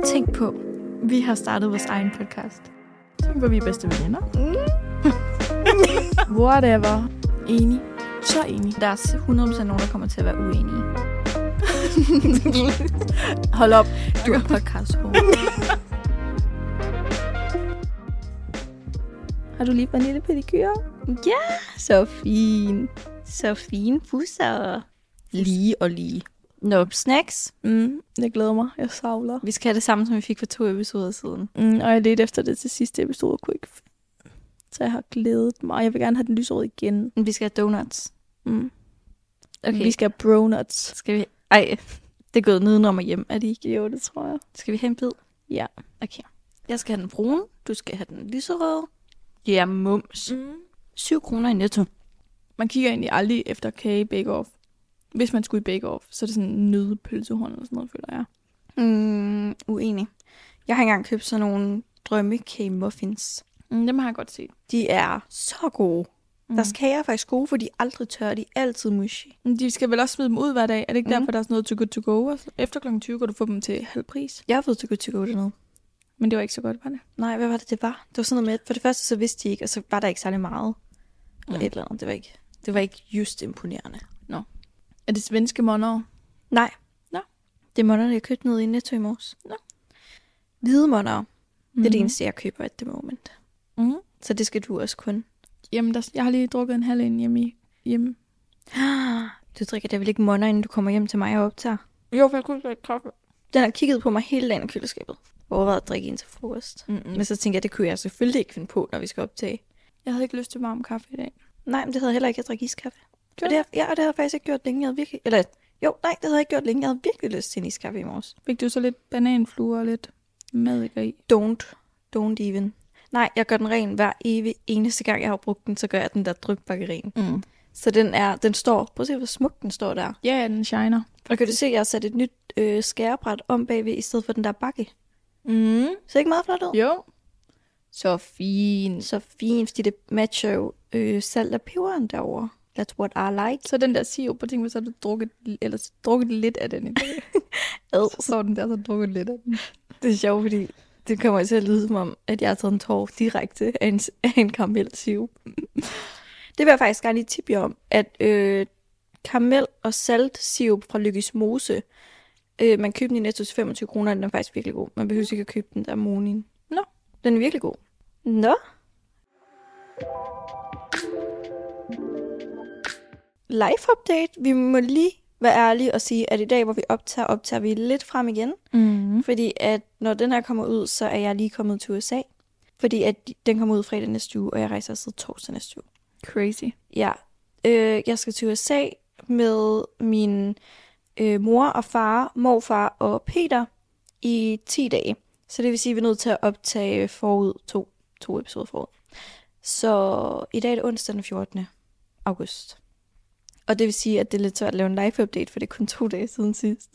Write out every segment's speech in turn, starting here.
Tænk på, vi har startet vores egen podcast. Tænk på, vi er bedste veninder. Whatever. Enig. Så enig. Der er 100% nogen, der kommer til at være uenige. Hold op. Du er podcast. Har du lige vanille pedikyre? Ja, så fin. Så fin pusser. Lige og lige. Nå, snacks. Jeg glæder mig. Jeg savler. Vi skal have det samme, som vi fik for 2 episoder siden. Og jeg ledte efter det til sidste episode. Så jeg har glædet mig. Jeg vil gerne have den lyserød igen. Vi skal have donuts. Okay. Vi skal have bronuts. Skal vi... Ej, det er gået nedenom og hjem, er det ikke? Jo, det tror jeg. Skal vi have en bid? Ja. Okay. Jeg skal have den brune. Du skal have den lyserøde. Ja, mums. 7 kroner i Netto. Man kigger egentlig aldrig efter kage bake-off. Hvis man skulle i bake-off, så er det sådan en nødepølsehånd eller sådan noget, føler jeg. Uenig. Jeg har engang købt sådan nogle drømmekage muffins. Dem har jeg godt set. De er så gode. Deres kager er faktisk gode, for de er aldrig tørre. De er altid mushy. De skal vel også smide dem ud hver dag. Er det ikke derfor, der er sådan noget too good to go? Efter kl. 20 kan du få dem til halv pris. Jeg har fået too good to go dernede. Men det var ikke så godt, var det? Nej, hvad var det var? Det var sådan noget med, for det første så vidste de ikke, og så var der ikke særlig meget. Eller et eller andet. Det var ikke just imponerende. Nå. Er det svenske måneder? Nej. Nå. Det er måneder, jeg købte nede i Netto i morges. Nå. Hvide måneder. Det er det eneste, jeg køber at det moment. Så det skal du også kun. Jamen, jeg har lige drukket en halv en hjemme. Du drikker da vel ikke måneder, inden du kommer hjem til mig og optager? Jo, for jeg kunne ikke kaffe. Den har kigget på mig hele dagen i køleskabet. Overvejet at drikke en til frokost. Men så tænker jeg, det kunne jeg selvfølgelig ikke finde på, når vi skal optage. Jeg havde ikke lyst til varm kaffe i dag. Nej, men det havde jeg heller ikke at drikke iskaffe. Og det havde jeg faktisk ikke gjort længe. Jeg havde virkelig... det havde jeg ikke gjort længe. Jeg havde virkelig lyst til en iskaffe i morges. Fik du så lidt bananfluer og lidt maddiker i? Don't even. Nej, jeg gør den ren hver eneste gang, jeg har brugt den, så gør jeg den der drykbakke ren. Så den står... Prøv at se, hvor smuk den står der. Ja, den shiner. Og kan du se, at jeg har sat et nyt skærebræt om bagved, i stedet for den der bakke. Så ikke meget flot ud? Jo. Så fint. Så fint, fordi det matcher jo salt og peberen derovre. That's what I like. Så den der sirup, på ting, hvis du drukket lidt af den i dag. Så står den der, så drukket lidt af den. Det er sjovt, fordi det kommer til at lyde som om, at jeg har taget en tår direkte af en karamelsirup. Det vil jeg faktisk gerne lige tippe jer om, at karamel og saltsirup fra Lykkes Mose, man køber den i Netto til 25 kroner, den er faktisk virkelig god. Man behøver ikke at købe den der Monin. Nå. Den er virkelig god. Nå. Live update. Vi må lige være ærlige og sige, at i dag, hvor vi optager vi lidt frem igen. Fordi at når den her kommer ud, så er jeg lige kommet til USA. Fordi at den kommer ud fredag næste uge, og jeg rejser afsted torsdag næste uge. Crazy. Ja. Jeg skal til USA med min mor og far, morfar og Peter i 10 dage. Så det vil sige, at vi er nødt til at optage forud to episoder forud. Så i dag er det onsdag den 14. august. Og det vil sige, at det er lidt svært at lave en live-update, for det er kun 2 dage siden sidst.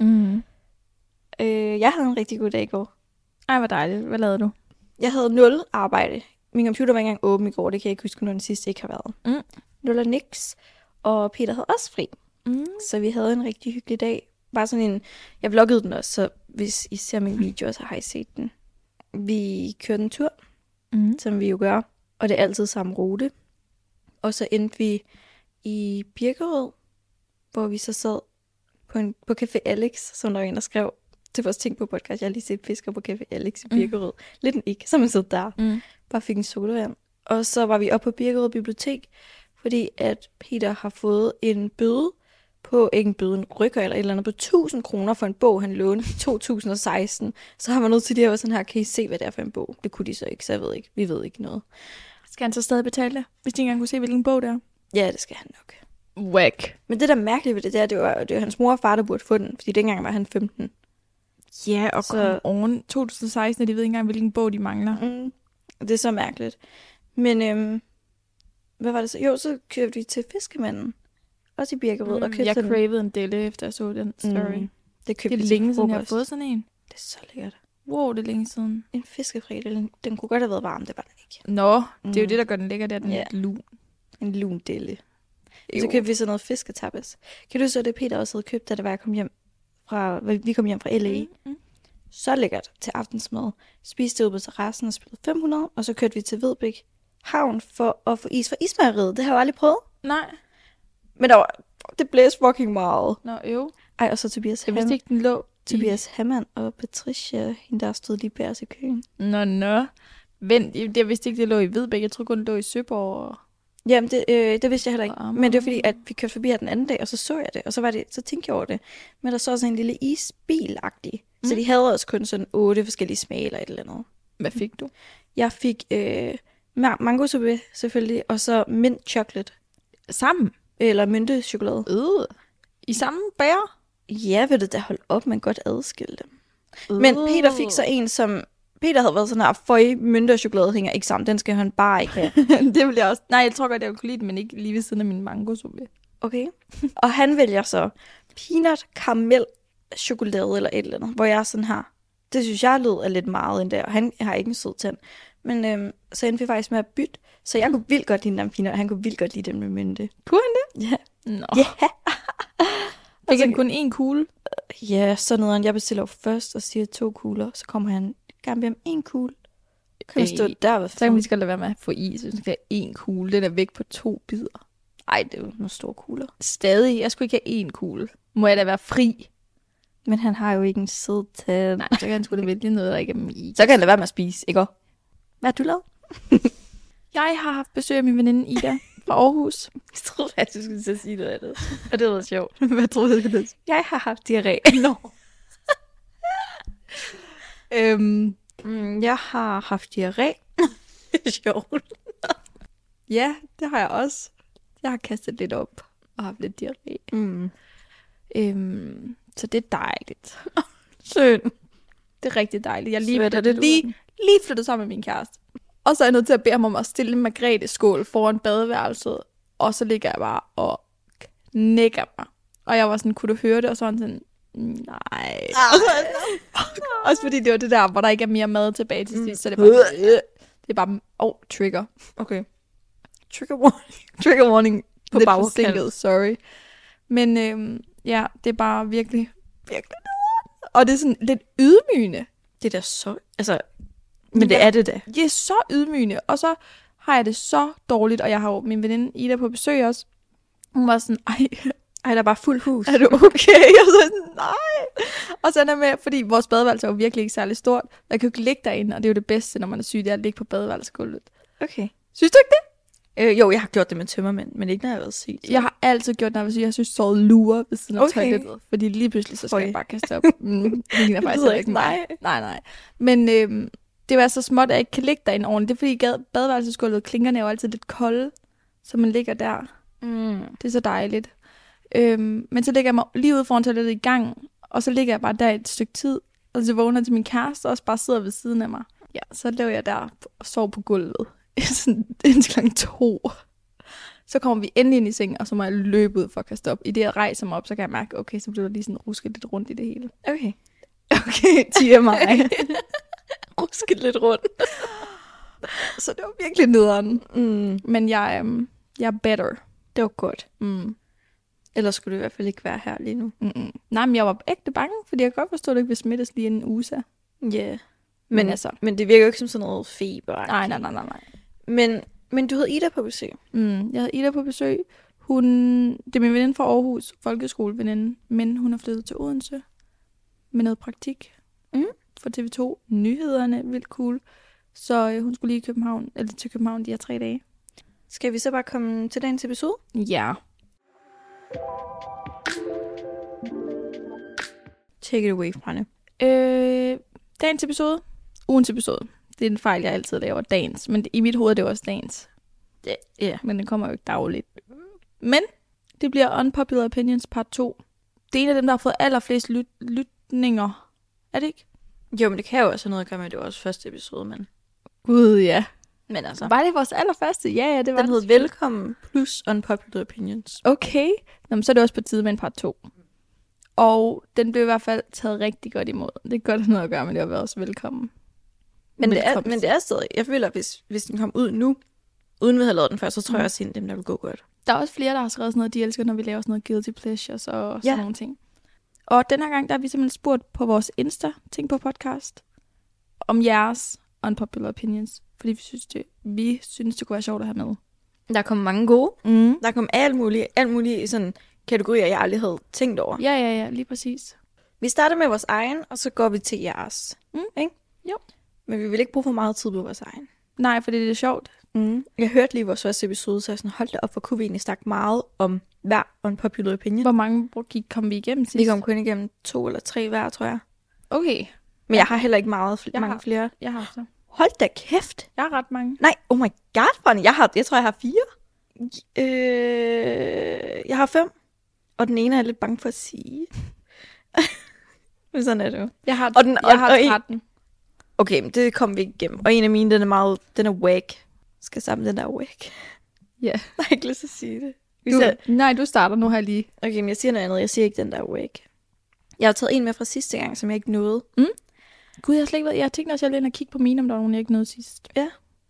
Jeg havde en rigtig god dag i går. Ej, hvor dejligt. Hvad lavede du? Jeg havde 0 arbejde. Min computer var ikke engang åben i går. Det kan jeg ikke huske, når den sidste ikke har været. 0 og niks. Og Peter havde også fri. Så vi havde en rigtig hyggelig dag. Bare sådan en... Jeg vloggede den også, så hvis I ser min video, så har I set den. Vi kørte en tur, som vi jo gør. Og det er altid samme rute. Og så endte vi i Birkerød, hvor vi så sad på Café Alex, som der var en, der skrev til vores ting på podcast. Jeg har lige set fisker på Café Alex i Birkerød. Lidt en ikke, så man sad der. Bare fik en sodavand. Og så var vi oppe på Birkerød Bibliotek, fordi at Peter har fået en bøde på, ikke en bøde, en rykker eller et eller andet, på 1000 kroner for en bog, han lånte i 2016. Så har man nødt til de her sådan her, kan I se, hvad det er for en bog? Det kunne de så ikke, så jeg ved ikke. Vi ved ikke noget. Skal han så stadig betale det, hvis de ikke engang kunne se, hvilken bog det er? Ja, det skal han nok. Whack. Men det der mærkeligt ved det var hans mor og far, der burde få den, fordi dengang var han 15. Ja, og så oven 2016, og de ved ikke engang, hvilken bog de mangler. Det er så mærkeligt. Men hvad var det så? Jo, så købte vi til Fiskemanden. Også i Birkerød. Og købte jeg cravede en delle, efter jeg så den story. Det købte det er længe siden, jeg har fået sådan en. Det er så lækkert. Wow, det er længe siden. En fiskefri, den kunne godt have været varm, det var den ikke. Nå, det er jo det, der gør den lækker, det er den lidt lun. En lun delle. Så købte vi sådan noget fisketapas. Kan du så det, Peter også havde købt, da det var, jeg kom hjem fra, vi kom hjem fra LA? Så lækkert til aftensmad. Spiste ude på terrassen og spillede 500, og så kørte vi til Vedbæk Havn for at få is fra ismejeriet. Det har jeg jo aldrig prøvet. Nej. Men det blæste fucking meget. Nå, jo. Ej, og så Tobias Jeg vidste ikke, den lå Tobias Hammann og Patricia, hende der stod lige bag os i køen. Nå. Vent, jeg vidste ikke, det lå i Vedbæk. Jeg troede kun, det lå i Søborg. Jamen, det vidste jeg heller ikke. Men det var fordi, at vi kørte forbi her den anden dag, og så jeg det. Og så tænkte jeg over det. Men der så også en lille isbil-agtig. Så de havde også kun sådan 8 forskellige smage eller et eller andet. Hvad fik du? Jeg fik mango sorbet selvfølgelig, og så mint chocolate. Sammen? Eller myntechokolade. I samme bære? Ja, ved du da, hold op, man kan godt adskille dem. Men Peter fik så en, som... Peter havde været sådan her, føj, mynte og chokolade hænger ikke sammen. Den skal han bare ikke have. Det vil jeg også. Nej, jeg tror godt, jeg kunne lide den, men ikke lige ved siden af min mango sorbet. Okay. Og han vælger så peanut caramel chokolade eller et eller andet, hvor jeg er sådan her. Det synes jeg lød af lidt meget end der. Han har ikke en sød tand. Men så endte vi faktisk med at bytte. Så jeg kunne vildt godt lide den peanut, og han kunne vildt godt lide den med mynte. Kunne han det? Ja. Nå. Ja. Fik han kun én kugle? Ja, så nederen. Jeg bestiller jo først og siger 2 kugler. Så kommer han gerne bede om 1 kugle. Kan stå der? Så kan vi skal lade være med at få is, hvis vi skal have 1 kugle. Den er væk på 2 bidder. Ej, det er jo nogle store kugler. Stadig. Jeg skulle ikke have 1 kugle. Må jeg da være fri? Men han har jo ikke en sød tand. Nej, så kan han sgu da vælge noget, der ikke er med is. Så kan han lade være med at spise, ikke? Hvad har du lavet? Jeg har haft besøg af min veninde Ida fra Aarhus. Jeg troede faktisk, du skulle sige noget andet. Og det var sjovt. Hvad troede du, det? Jeg har haft diarré. Nå. Jeg har haft diarré. Sjovt. Ja, det har jeg også. Jeg har kastet lidt op og haft lidt diarré. Så det er dejligt. Sødt. Det er rigtig dejligt. Jeg lige flyttet sammen med min kæreste. Og så er jeg nødt til at bede ham om at stille en margrethe-skål foran badeværelset. Og så ligger jeg bare og knækker mig. Og jeg var sådan, kunne du høre det? Og så var han sådan, nej. Også fordi det var det der, hvor der ikke er mere mad tilbage til sidst. Så det er bare, trigger. Okay. Trigger warning. På lidt bagkant. forsinket, sorry. Men ja, det er bare virkelig nederen. Og det er sådan lidt ydmygende. Det er da så... Altså... Men det er det da. Det er så ydmygende. Og så har jeg det så dårligt, og jeg har jo min veninde Ida på besøg også. Hun var sådan, ej, der er bare fuld hus. Er du okay? Og så sådan, nej. Og så er der med, fordi vores badeværelse er jo virkelig ikke særlig stort. Jeg kan jo ikke ligge derinde, og det er jo det bedste, når man er syg, det er at ligge på badeværelsesgulvet. Okay. Synes du ikke det? Jo, jeg har gjort det med tømmermænd, men ikke når jeg har været syg. Så. Jeg har altid gjort det, når jeg var syg. Jeg synes, sovet lurer ved siden af toilettet. Fordi lige pludselig, så skal jeg bare kaste op. Det ligner faktisk ikke mig. Nej. Men det var så småt, at jeg ikke kan ligge derinde ordentligt. Det er fordi badeværelsesgulvet, klinkerne er jo altid lidt kolde, så man ligger der. Det er så dejligt. Men så ligger jeg mig lige ude foran toilettet i gang, og så ligger jeg bare der et stykke tid, og så vågner jeg til min kæreste, og også bare sidder ved siden af mig. Ja, så lå jeg der og sov på gulvet. Indtil kl. 2. Så kommer vi endelig ind i sengen, og så må jeg løbe ud for at kaste op. I det, jeg rejser mig op, så kan jeg mærke, okay, så bliver der lige sådan rusket lidt rundt i det hele. Okay, tiger mig. rusket lidt rundt. Så det var virkelig nederen. Men jeg er better. Det var godt. Ellers skulle det i hvert fald ikke være her lige nu. Nej, men jeg var ægte bange, fordi jeg kan godt forstå, at det ikke vil smittes lige en uge. Ja. Men det virker jo ikke som sådan noget feber. Nej. Men du havde Ida på besøg. Jeg havde Ida på besøg. Det er min veninde fra Aarhus, folkeskoleveninde, men hun er flyttet til Odense med noget praktik for TV2. Nyhederne, vildt cool. Så hun skulle lige til København de her 3 dage. Skal vi så bare komme til dagens episode? Ja. Take it away, Franne. Dagens episode. Ugens episode. Det er en fejl, jeg altid laver. Dagens. Men i mit hoved er det også dagens. Ja. Men den kommer jo ikke dagligt. Men det bliver Unpopular Opinions part 2. Det er en af dem, der har fået allerflest lytninger. Er det ikke? Jo, men det kan jo også have noget at gøre med, at det var også første episode, men... Gud, ja. Men altså... Var det vores allerførste? Ja, det var. Den hed Velkommen plus Unpopular Opinions. Okay. Nå, men så er det også på tide med en part 2. Og den blev i hvert fald taget rigtig godt imod. Det er godt noget at gøre, men det har været også velkommen. Men det er stadig... Jeg føler, hvis den kom ud nu, uden vi havde lavet den før, så tror jeg også, at dem der vil gå godt. Der er også flere, der har skrevet sådan noget, de elsker, når vi laver sådan noget guilty pleasures og sådan nogle ting. Og den her gang, der har vi simpelthen spurgt på vores Insta, Tænk på podcast, om jeres unpopular opinions. Fordi vi synes, det kunne være sjovt at have med. Der kom mange gode. Der kom alt muligt sådan kategorier, jeg aldrig havde tænkt over. Ja, lige præcis. Vi starter med vores egen, og så går vi til jeres. Ikke? Jo. Men vi vil ikke bruge for meget tid på vores egen. Nej, for det er sjovt. Jeg hørte lige vores første episode, så jeg sådan, hold da op, for kunne vi egentlig snakke meget om hver unpopular opinion. Hvor mange kom vi igennem sidst? Vi kom kun igennem 2 eller 3 hver, tror jeg. Okay. Men jeg har heller ikke mange flere. Jeg har så. Hold da kæft. Jeg har ret mange. Nej, oh my god, Fanny. Jeg tror, jeg har 4. Jeg har 5. Og den ene er jeg lidt bange for at sige. Men sådan er det jo. Jeg har 13. Okay, men det kommer vi ikke igennem. Og en af mine, den er whack. Skal jeg sammen den der whack? Ja. Jeg har ikke lyst til at sige det. Nej, du starter nu her lige. Okay, men jeg siger noget andet. Jeg siger ikke den der whack. Jeg har taget en med fra sidste gang, som jeg ikke nåede. Gud, jeg tænkte også, at jeg ville ind og kigge på mine, om der var nogen, jeg ikke nåede sidst. Ja.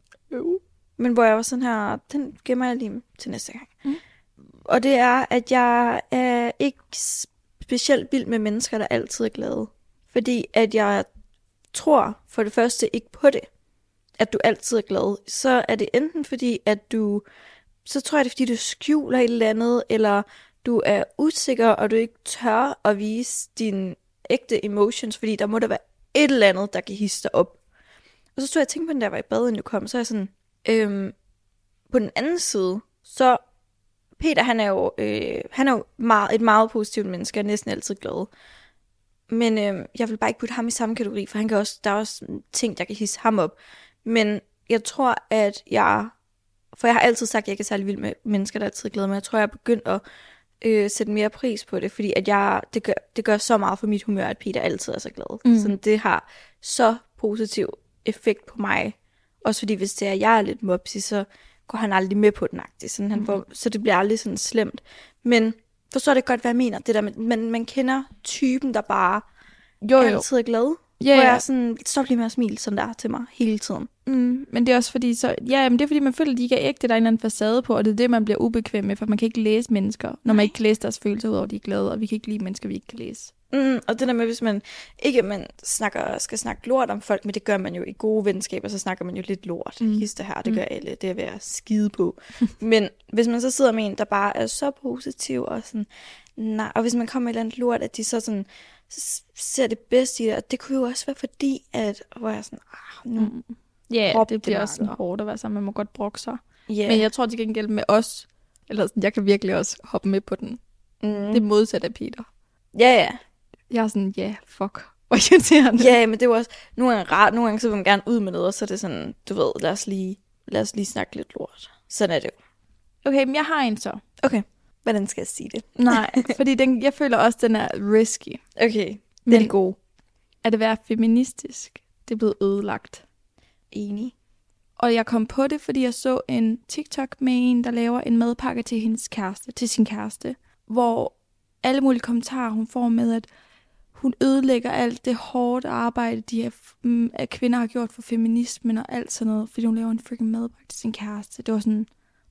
Men hvor jeg var sådan her, den gemmer jeg lige til næste gang. Og det er, at jeg er ikke specielt vild med mennesker, der altid er glade. Fordi at jeg tror for det første ikke på det, at du altid er glad. Så er det enten fordi, at så tror jeg det er fordi, du skjuler et eller andet, eller du er usikker, og du ikke tør at vise dine ægte emotions, fordi der må der være et eller andet, der kan hisse dig op. Og så stod jeg og tænkte på den, der var i bad, inden du kom, så er jeg sådan, på den anden side, så Peter, han er jo et meget positivt menneske, og næsten altid glad. Men jeg vil bare ikke putte ham i samme kategori, for der er også ting, der kan hisse ham op. Men jeg tror, at for jeg har altid sagt, at jeg ikke er særlig vild med mennesker, der altid er glade, men jeg tror, jeg er begyndt at sætte mere pris på det, fordi at det gør så meget for mit humør, at Peter altid er så glad. Så det har så positiv effekt på mig. Også fordi, hvis det er, jeg er lidt mopsy, så går han aldrig med på den agtigt. Så det bliver aldrig sådan slemt. Men forstår det godt, hvad jeg mener? Det der med, man kender typen, der bare altid er glad. Yeah. Hvor jeg sådan, stop lige med at smile sådan der til mig hele tiden. Men det er også fordi, men det er fordi, man føler, at de ikke er ægte, der er en eller anden facade på, og det er det, man bliver ubekvem med, for man kan ikke læse mennesker, når man ikke kan læse deres følelser ud over, de er glade, og vi kan ikke lide mennesker, vi ikke kan læse. Og det der med, hvis man ikke skal snakke lort om folk, men det gør man jo i gode venskaber, så snakker man jo lidt lort. Hister her, det gør alle, det er ved at skide på. Men hvis man så sidder med en, der bare er så positiv, og sådan, nej, og hvis man kommer med et eller andet lort, at de så sådan, ser det bedste i det, og det kunne jo også være fordi, hvor jeg sådan, nu det bliver også sådan hårdt at være sammen, man må godt brokke sig. Yeah. Men jeg tror til gengæld med os, eller sådan, jeg kan virkelig også hoppe med på den. Det modsatte af Peter. Ja. Jeg er sådan, fuck, hvor irriterende. Ja, men det er jo også, nogle gange rart, nogle gange så vil man gerne ud med noget, og så er det sådan, du ved, lad os lige snakke lidt lort. Sådan er det jo. Okay, men jeg har en så. Okay, hvordan skal jeg sige det? Nej, fordi jeg føler også, den er risky. Okay, det er det gode. At være feministisk, det er blevet ødelagt. Enig. Og jeg kom på det, fordi jeg så en TikTok med en, der laver en madpakke til sin kæreste, hvor alle mulige kommentarer, hun får med, at hun ødelægger alt det hårde arbejde, de her kvinder har gjort for feminismen og alt sådan noget, fordi hun laver en freaking madpakke til sin kæreste. Det var sådan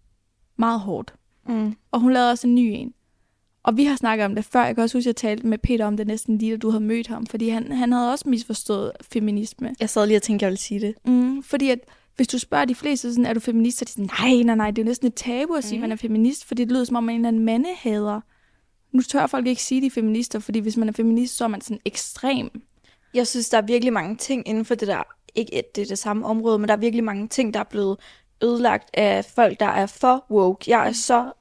meget hårdt. Og hun lavede også en ny en. Og vi har snakket om det før. Jeg kan også huske, at jeg talte med Peter om det næsten lige, da du havde mødt ham. Fordi han havde også misforstået feminisme. Jeg sad lige og tænkte, jeg ville sige det. Fordi at hvis du spørger de fleste, sådan, er du feminist? Så er de sådan, nej, det er jo næsten et tabu at sige, at man er feminist. Fordi det lyder som om, man er en eller anden mandehader. Nu tør folk ikke sige, de er feminister, fordi hvis man er feminist, så er man sådan ekstrem. Jeg synes, der er virkelig mange ting inden for det der, ikke det er det samme område, men der er virkelig mange ting, der er blevet ødelagt af folk, der er for woke. Jeg er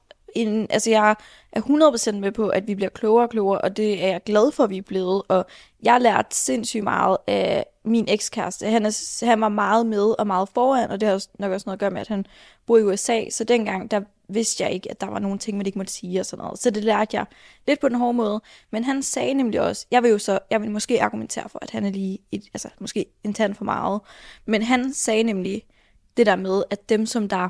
jeg er 100% med på, at vi bliver klogere og klogere, og det er jeg glad for, at vi er blevet. Og jeg har lært sindssygt meget af min ekskæreste. Han var meget med og meget foran, og det har nok også noget at gøre med, at han bor i USA. Så dengang, der vidste jeg ikke, at der var nogle ting, man ikke måtte sige og sådan noget. Så det lærte jeg lidt på den hårde måde. Men han sagde nemlig også, jeg vil måske argumentere for, at han er lige, måske en tand for meget. Men han sagde nemlig det der med, at dem, som der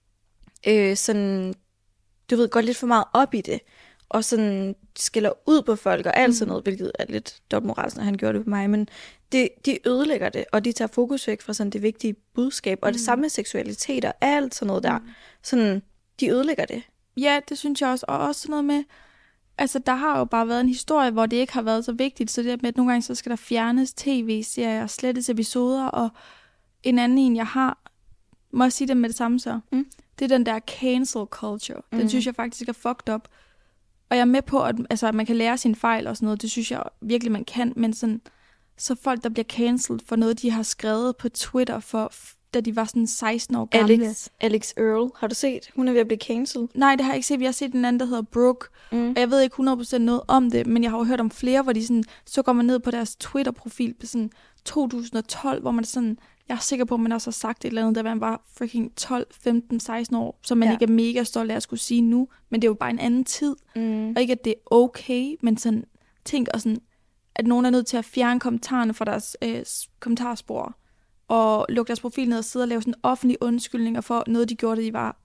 sådan, du ved, går lidt for meget op i det, og sådan skiller ud på folk og alt sådan noget, hvilket er lidt dobbeltmoralsk, når han gjorde det på mig, men de ødelægger det, og de tager fokus væk fra sådan det vigtige budskab, og det samme med seksualitet og alt sådan noget der. Sådan, de ødelægger det. Ja, det synes jeg også. Og også sådan noget med, Altså, der har jo bare været en historie, hvor det ikke har været så vigtigt, så det med, at nogle gange så skal der fjernes tv-serier, slettes episoder, og en anden en, jeg har, må jeg sige det med det samme så? Det er den der cancel culture. Den synes jeg faktisk er fucked up. Og jeg er med på, at man kan lære sine fejl og sådan noget. Det synes jeg virkelig, man kan. Men sådan, så folk, der bliver cancelled for noget, de har skrevet på Twitter, da de var sådan 16 år gamle. Alex Earl, har du set? Hun er ved at blive cancelled. Nej, det har jeg ikke set. Jeg har set den anden, der hedder Brooke. Og jeg ved ikke 100% noget om det, men jeg har jo hørt om flere, hvor de sådan, så går man ned på deres Twitter-profil på sådan 2012, hvor man sådan, jeg er sikker på, at man også har sagt et eller andet, da man var freaking 12, 15, 16 år, som man ikke er mega stolt af at skulle sige nu, men det er jo bare en anden tid. Og ikke, at det er okay, men sådan, tænk og sådan, at nogen er nødt til at fjerne kommentarerne fra deres kommentarspor, og lukke deres profil ned og sidde og lave sådan offentlige undskyldninger for noget, de gjorde, da de var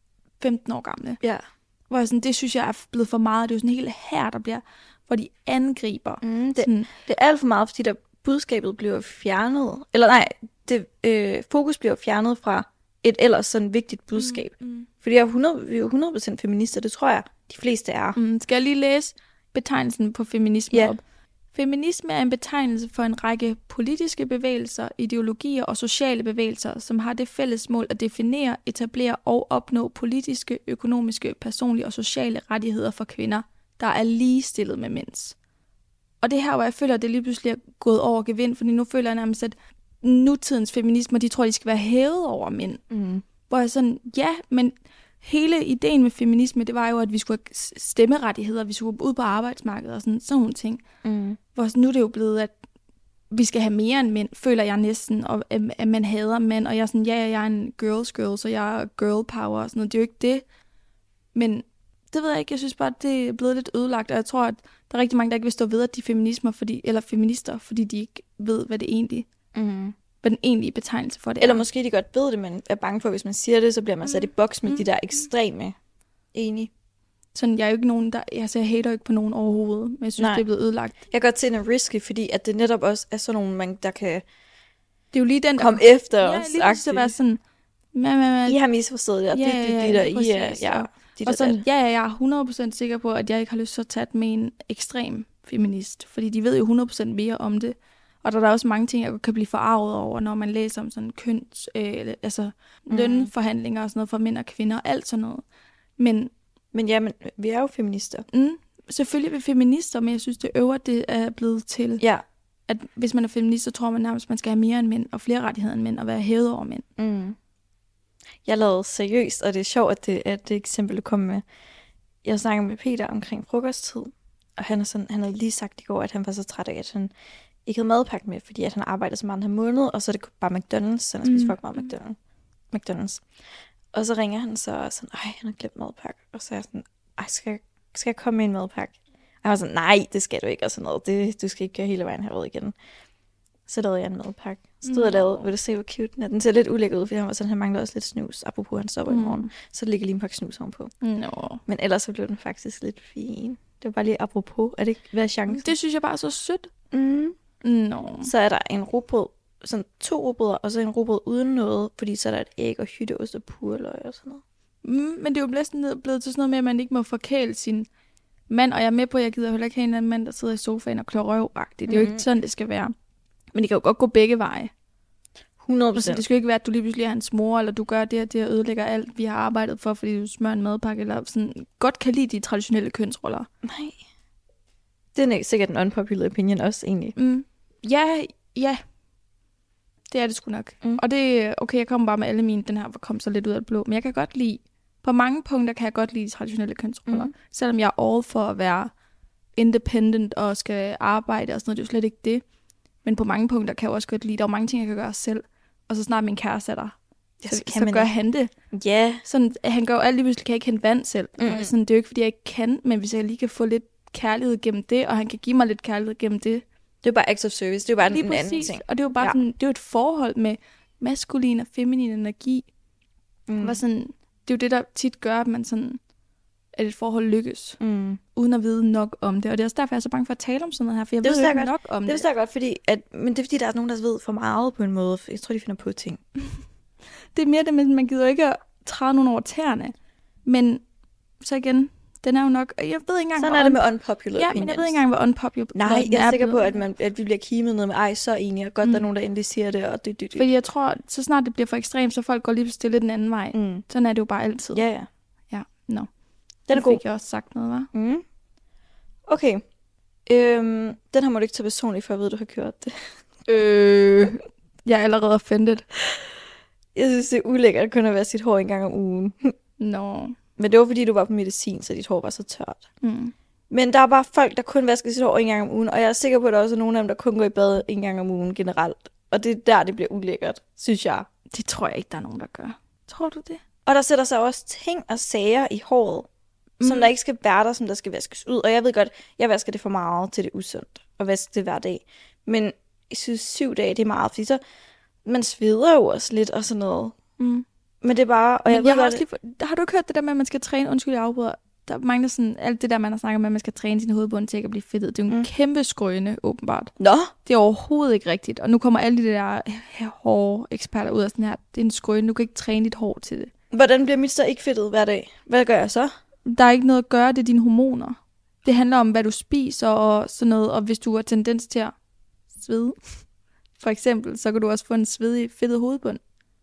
15 år gamle. Ja. Hvor sådan, det synes jeg er blevet for meget. Det er jo sådan helt her, der bliver, hvor de angriber. Det er alt for meget, fordi der budskabet bliver fjernet. Eller nej, fokus bliver fjernet fra et ellers sådan vigtigt budskab. Fordi vi er jo 100% feminister, det tror jeg, de fleste er. Skal jeg lige læse betegnelsen på feminisme op? Feminisme er en betegnelse for en række politiske bevægelser, ideologier og sociale bevægelser, som har det fælles mål at definere, etablere og opnå politiske, økonomiske, personlige og sociale rettigheder for kvinder, der er ligestillet med mænds. Og det her, hvor jeg føler, at det lige pludselig er gået over gevind, fordi nu føler jeg nærmest, at nutidens feminismer, de tror, de skal være hævet over mænd. Hvor jeg sådan, ja, men hele ideen med feminisme, det var jo, at vi skulle have stemmerettigheder, vi skulle ud på arbejdsmarkedet og sådan nogle ting. Hvor nu er det jo blevet, at vi skal have mere end mænd, føler jeg næsten, og at man hader mænd, og jeg er sådan, jeg er en girl, så jeg er girl power og sådan noget. Det er jo ikke det. Men det ved jeg ikke, jeg synes bare, at det er blevet lidt ødelagt, og jeg tror, at der er rigtig mange, der ikke vil stå ved, at de er feminister, fordi de ikke ved, hvad det egentlig hvad den egentlige betegnelse for det eller måske de godt ved det, men er bange for, at hvis man siger det, så bliver man sat i boks med de der ekstreme. Enig. Sådan, jeg er jo ikke nogen, jeg hater jo ikke på nogen overhovedet, men jeg synes, det er blevet ødelagt. Jeg kan godt se, at det er risky, fordi at det netop også er sådan nogle, der kan det er jo lige den, komme efter os. Ja, lige så være sådan, I har misforstået det, og og sådan, jeg er 100% sikker på, at jeg ikke har lyst til at tage med en ekstrem feminist, fordi de ved jo 100% mere om det. Og der er også mange ting, jeg kan blive forarvet over, når man læser om sådan lønforhandlinger og sådan noget for mænd og kvinder og alt sådan noget. Men vi er jo feminister. Selvfølgelig er vi feminister, men jeg synes, det det er blevet til, at hvis man er feminist, så tror man nærmest, at man skal have mere end mænd og flere rettigheder end mænd og være hævet over mænd. Jeg lavede seriøst, og det er sjovt, at det eksempel kom med. Jeg snakkede med Peter omkring frokosttid, og han havde lige sagt i går, at han var så træt af, at han ikke havde madpakke med, fordi at han arbejdede så meget en måned, og så er det bare McDonald's, så han spiser fucking meget McDonald's. Og så ringer han så og sådan, han har glemt madpakke. Og så er jeg sådan, skal jeg komme med en madpakke? Og han var sådan, nej, det skal du ikke, og sådan noget. Du skal ikke køre hele vejen herud igen. Så lavede jeg en madpakke. Så stod jeg lavede, vil du se, hvor cute den er? Den ser lidt ulækker ud, fordi han var sådan, han mangler også lidt snus, apropos han stopper i morgen. Så der ligger lige en pakke snus ovenpå. Men ellers så blev den faktisk lidt fin. Det var bare lige apropos, er det ikke hver chance? Det synes jeg bare er så sødt. Så er der en rugbrød, sådan 2 rugbrødder, og så en rugbrød uden noget, fordi så er der et æg og hytteost og purløg og sådan noget. Men det er jo blevet til sådan noget med, at man ikke må forkæle sin mand, og jeg er med på, at jeg gider heller ikke have en anden mand, der sidder i sofaen og klør røvagtigt. Det er jo ikke sådan, det skal være. Men det kan jo godt gå begge veje. 100%. Det skal jo ikke være, at du lige pludselig er hans mor, eller du gør det og ødelægger alt, vi har arbejdet for, fordi du smører en madpakke, eller sådan godt kan lide de traditionelle kønsroller. Nej. Det er sikkert en unpopular opinion også, egentlig. Ja. Det er det sgu nok. Og det, okay, jeg kommer bare med alle mine, den her kom så lidt ud af det blå, men jeg kan godt lide, på mange punkter kan jeg godt lide de traditionelle kønsroller. Selvom jeg er all for at være independent og skal arbejde og sådan noget, det er jo slet ikke det. Men på mange punkter kan jeg også godt lide, der er mange ting, jeg kan gøre selv. Og så snart min kæreste er der, så gør han det. Ja. Sådan, han gør jo alt, lige pludselig kan jeg ikke hente vand selv. Sådan, det er jo ikke, fordi jeg ikke kan, men hvis jeg lige kan få lidt kærlighed gennem det, og han kan give mig lidt kærlighed gennem det. Det er bare acts of service, det er jo bare en anden ting. Og det er jo bare sådan, det er jo et forhold med maskulin og feminin energi. Hvor sådan, det er jo det, der tit gør, at man sådan, at et forhold lykkes, uden at vide nok om det. Og det er også derfor, jeg er så bange for at tale om sådan noget her, for jeg ved jo ikke nok om det. Det forstår jeg godt, men det er fordi, der er nogen, der ved for meget på en måde. Jeg tror, de finder på ting. Det er mere det, men man gider ikke at træde nogen over tæerne. Men så igen, Den er jo nok... Jeg ved ikke engang... Sådan er det med unpopular opinions. Ja, men jeg ved ikke engang, hvad unpopular... Nej, jeg er sikker på, at vi bliver kimet ned med, så enig, og godt, der er nogen, der endelig siger det, og det. Fordi jeg tror, så snart det bliver for ekstremt, så folk går lige stille den anden vej. Sådan er det jo bare altid. Ja. Ja, no. Den er god. Fik jeg også sagt noget, hva'? Okay. Den her må du ikke tage personligt, for jeg ved, at du har gjort det. Jeg er allerede offended. Jeg synes, det er ulækkert at kun at være sit hår en gang om ugen. Men det var, fordi du var på medicin, så dit hår var så tørt. Men der er bare folk, der kun vasker sit hår en gang om ugen, og jeg er sikker på, at der også er nogle af dem, der kun går i bad en gang om ugen generelt. Og det er der, det bliver ulækkert, synes jeg. Det tror jeg ikke, der er nogen, der gør. Tror du det? Og der sætter sig også ting og sager i håret, som der ikke skal være der, som der skal vaskes ud. Og jeg ved godt, jeg vasker det for meget til det usundt, og vasker det hver dag. Men jeg synes, 7 dage, det er meget, fordi så man sveder jo også lidt og sådan noget. Men det er bare... Og jeg har, har du ikke hørt det der med, at man skal træne? Undskyld, jeg afbryder. Der mangler sådan alt det der, man har snakket med, at man skal træne sin hovedbund til ikke at blive fedtet. Det er jo en kæmpe skrøne, åbenbart. Nå? Det er overhovedet ikke rigtigt. Og nu kommer alle de der hårde eksperter ud af sådan her. Det er en skrøne. Du kan ikke træne dit hår til det. Hvordan bliver mit så ikke fedtet hver dag? Hvad gør jeg så? Der er ikke noget at gøre. Det er dine hormoner. Det handler om, hvad du spiser og sådan noget. Og hvis du har tendens til at svede, for eksempel, så kan du også få en svedig, fedtet hovedbund.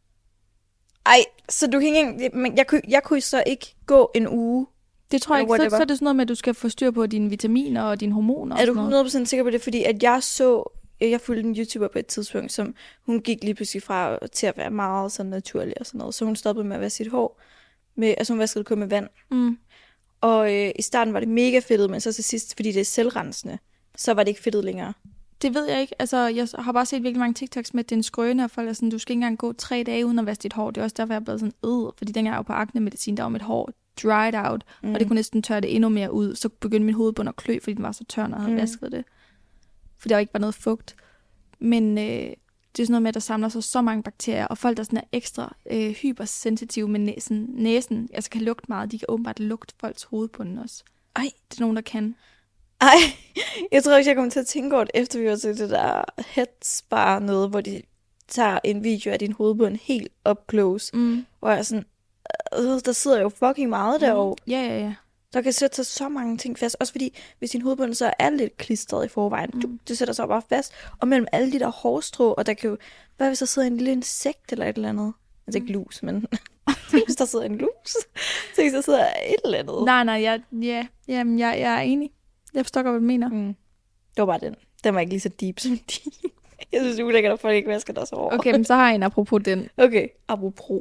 Ej, så du kan ikke... Men jeg kunne så ikke gå en uge. Det tror jeg ikke. Så er det sådan noget med, at du skal få styr på dine vitaminer og dine hormoner. Er du 100% sikker på det? Fordi at jeg fulgte en YouTuber på et tidspunkt, som hun gik lige pludselig fra til at være meget sådan naturlig og sådan noget. Så hun stoppede med at vaske sit hår. Altså hun vaskede det kun med vand. Og i starten var det mega fedtet, men så til sidst, fordi det er selvrensende, så var det ikke fedtet længere. Det ved jeg ikke. Altså, jeg har bare set virkelig mange TikToks med, at det er en skrøne, og folk er sådan, du skal ikke engang gå 3 dage uden at vaske dit hår. Det er også derfor, jeg er blevet sådan, fordi dengang jeg var på aknemedicin, der var mit hår dried out, og det kunne næsten tørre det endnu mere ud. Så begyndte min hovedbund at klø, fordi den var så tør, når jeg havde vasket det. For der ikke var noget fugt. Men det er sådan noget med, at der samler sig så mange bakterier, og folk, der sådan er ekstra hypersensitive med næsen, altså kan lugte meget, de kan åbenbart lugte folks hovedbunden også. Ej. Det er nogen, der kan. Ej, jeg tror ikke, jeg kommer til at tænke over det, efter vi var til det der headspar noget, hvor de tager en video af din hovedbund helt up close, hvor jeg er sådan, der sidder jo fucking meget derovre. Ja. Der kan sætte sig så mange ting fast, også fordi, hvis din hovedbund så er lidt klistret i forvejen, det sætter sig bare fast, og mellem alle de der hårstrå, og der kan jo, hvad hvis der sidder en lille insekt eller et eller andet? Altså ikke lus, men hvis der sidder en lus, så hvis der sidder et eller andet. Nej, jeg er enig. Jeg forstår godt, hvad du mener. Det var bare den. Den var ikke lige så deep som din. Jeg synes, det er ulækkert, at folk ikke vasker deres hår. Okay, men så har jeg en apropos den. Okay, apropos.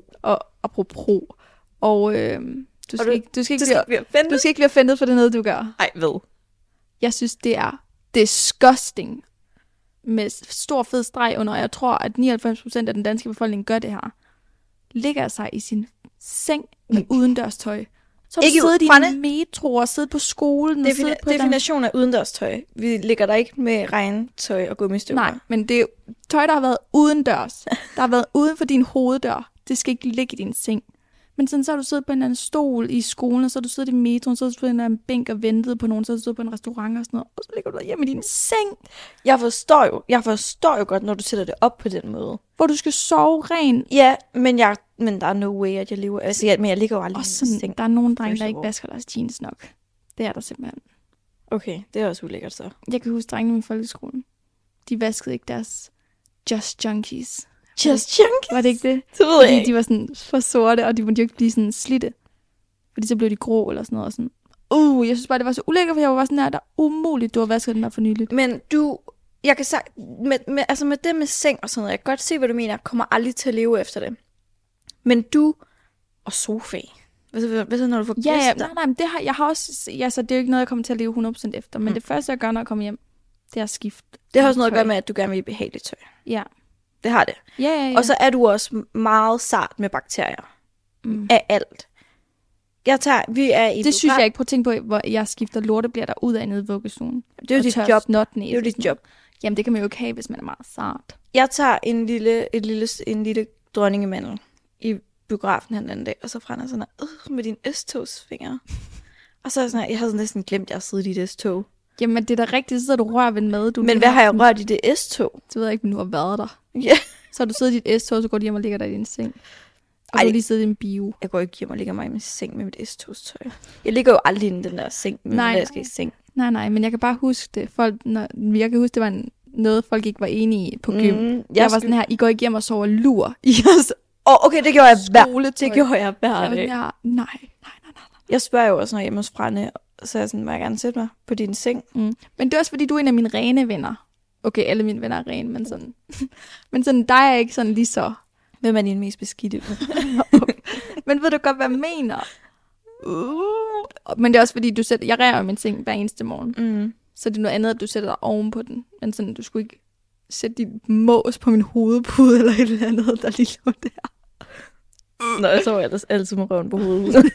Og du skal ikke blive offended for det noget, du gør. Ej, ved. Jeg synes, det er disgusting. Med stor fed streg under. Jeg tror, at 99% af den danske befolkning gør det her. Ligger sig i sin seng med udendørstøj. Så har du siddet i en metro og siddet på skolen. Definition af udendørstøj. Vi ligger der ikke med regntøj og gummistøvler. Nej, men det er tøj, der har været udendørs. Der har været uden for din hoveddør. Det skal ikke ligge i din seng. Men sådan, så har du siddet på en eller anden stol i skolen, og så har du siddet i metroen, så har du siddet på en eller anden bænk og ventet på nogen, så har du siddet på en restaurant og sådan noget, og så ligger du der hjemme i din seng. Jeg forstår jo godt, når du sætter det op på den måde. Hvor du skal sove ren. Ja, men der er no way, at jeg lever. Altså, men jeg ligger jo aldrig i min seng. Der er nogen drenge, der ikke vasker deres jeans nok. Det er der simpelthen. Okay, det er også ulækkert så. Jeg kan huske drengene i folkeskolen. De vaskede ikke deres Just Junkies. Just Junkies? Var det ikke det? Det ved jeg ikke. De var sådan for sorte, og de måtte jo ikke blive sådan slidte. Fordi så blev de grå eller sådan noget. Og sådan. Jeg synes bare, det var så ulækkert, for jeg var sådan her, der er umuligt, du har vasket den der for nyligt. Men jeg kan sige, med det med seng og sådan noget, jeg kan godt se, hvad du mener, jeg kommer aldrig til at leve efter det. Men du og sofa, hvad så når du får gæster? Ja, nej, men jeg har også, så det er jo ikke noget, jeg kommer til at leve 100% efter, men det første, jeg gør, når jeg kommer hjem, det er at skifte. Det har også noget at gøre med, at du gerne vil behageligt tøj. Ja. Det har det. Ja. Og så er du også meget sart med bakterier. Af alt. Vi er i det synes jeg ikke. Prøv at tænke på, hvor jeg skifter lorteblære der ud af nede i vuggestuen. Det er jo dit job. Det er jo dit job. Jamen, det kan man jo ikke have, hvis man er meget sart. Jeg tager en lille dronningemandel i biografen den anden dag, og så brænder sådan med din S-togsfinger. Og så er sådan, jeg havde næsten glemt, at jeg har siddet i det S-tog. Jamen, det er da rigtigt, så du rører ved mad. Men hvad har jeg rørt i det S-tog? Så ved jeg ikke, men du har været der. Ja. Så har du siddet i dit S-tog, så går du hjem og ligger der i din seng. Og du lige siddet i en bio. Jeg går ikke hjem og ligger mig i min seng med mit S-togstøj. Jeg ligger jo aldrig i den der seng, når jeg skal i seng. Nej, men jeg kan bare huske det. Jeg kan huske, det var noget, folk ikke var enige i på gym. Jeg var sådan her, I går ikke hjem og sover lur i jeres okay, det gjorde jeg hver dag. Nej. Jeg spørger jo også, når jeg er hjemme hos Frænde, så jeg sådan, må jeg gerne sætte mig på din seng. Men det er også, fordi du er en af mine rene venner. Okay, alle mine venner er rene, men sådan... men sådan, dig er ikke sådan lige så... Hvem er din mest beskidte? Men ved du godt, hvad jeg mener? Men det er også, fordi jeg rærer min seng hver eneste morgen. Så det er noget andet, at du sætter dig oven på den. Men sådan, du skulle ikke sætte dit mås på min hovedpude, eller et eller andet, der lige lå der. Nå, jeg sover ellers altid med røven på hovedet.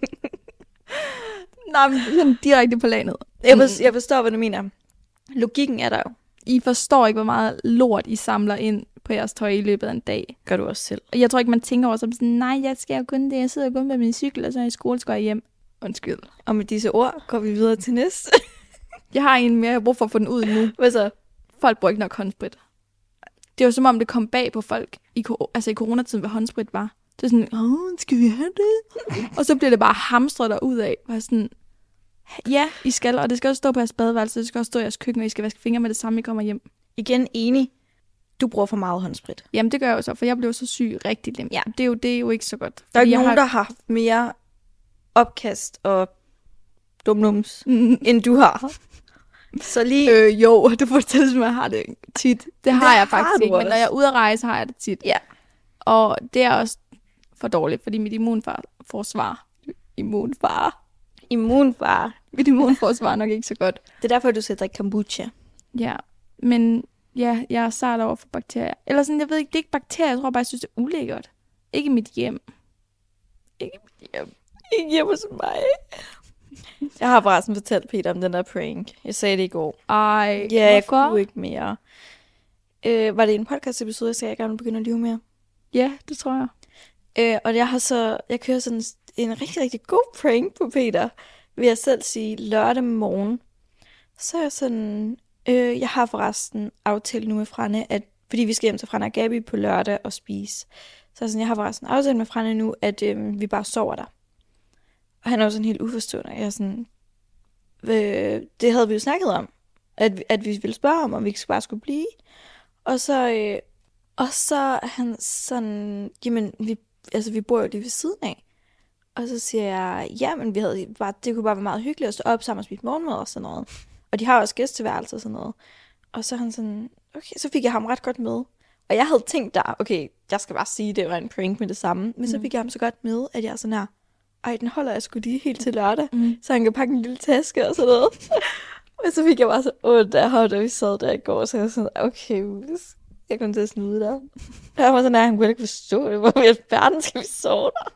Nej, men sådan direkte på laget. Jeg forstår, hvad du mener. Logikken er der jo. I forstår ikke, hvor meget lort I samler ind på jeres tøj i løbet af en dag. Gør du også selv. Og jeg tror ikke, man tænker over sådan, nej, jeg skal jo kun det. Jeg sidder kun med min cykel, og så er jeg i skole, skal jeg hjem. Undskyld. Og med disse ord går vi videre til næste. Jeg har en mere, jeg har brug for at få den ud nu. Hvad så? Folk bruger ikke nok håndsprit. Det er jo som om, det kom bag på folk i coronatiden, hvad håndsprit var. Det er sådan, skal vi have det? Og så bliver det bare hamstret derudad. Og sådan, ja, I skal, og det skal også stå på jeres badeværelse, det skal også stå i jeres køkken, og I skal vaske fingre med det samme, I kommer hjem. Igen enig. Du bruger for meget håndsprit. Jamen, det gør jeg også, for jeg blev så syg rigtig nemt. Ja. Det er jo ikke så godt. Der er ikke nogen, der har haft mere opkast og dumnums, end du har. Så lige... Jo, du fortæller mig, at jeg har det tit. Det har jeg faktisk ikke, men når jeg er ude at rejse, har jeg det tit. Ja. Og det er også for dårligt, fordi mit immunforsvar er nok ikke så godt. Det er derfor, du skal drikke kombucha. Ja, men ja, jeg er sart over for bakterier. Eller sådan, jeg ved ikke, det er ikke bakterier, jeg tror bare, jeg synes, det er ulækkert. Ikke i mit hjem. Ikke hjemme hos mig. Jeg har forresten fortalt Peter om den der prank. Jeg sagde det i går. Ej, ja, jeg kunne ikke mere. Var det en podcast episode, jeg sagde, at jeg gerne vil begynde at lyve mere? Ja, det tror jeg. Og jeg kører sådan en rigtig, rigtig god prank på Peter, vil jeg selv sige, lørdag morgen. Så er jeg sådan, jeg har forresten aftalt nu med Frænde, at, fordi vi skal hjem til Frænde og Gabi på lørdag og spise. Så jeg har forresten aftalt med Frænde nu, at vi bare sover der. Og han er jo sådan helt uforstående. Jeg er sådan, det havde vi jo snakket om, at vi ville spørge om vi bare skulle blive. Og så er han sådan, jamen, vi bor jo lige ved siden af. Og så siger jeg, ja, men det kunne bare være meget hyggeligt at stå op sammen og spise morgenmad og sådan noget. Og de har også gæsteværelser og sådan noget. Og så er han sådan, okay, så fik jeg ham ret godt med. Og jeg havde tænkt der, okay, jeg skal bare sige, det var en prank med det samme. Men så fik jeg ham så godt med, at jeg er sådan her, ej, den holder jeg sgu lige helt til lørdag. Så han kan pakke en lille taske og sådan noget. Og så fik jeg bare så ondt af, da vi sad der i går. Så jeg sådan, okay, jeg kom til at snude der. Jeg var sådan, at han kunne ikke forstå det. Hvor i verden skal vi sove der?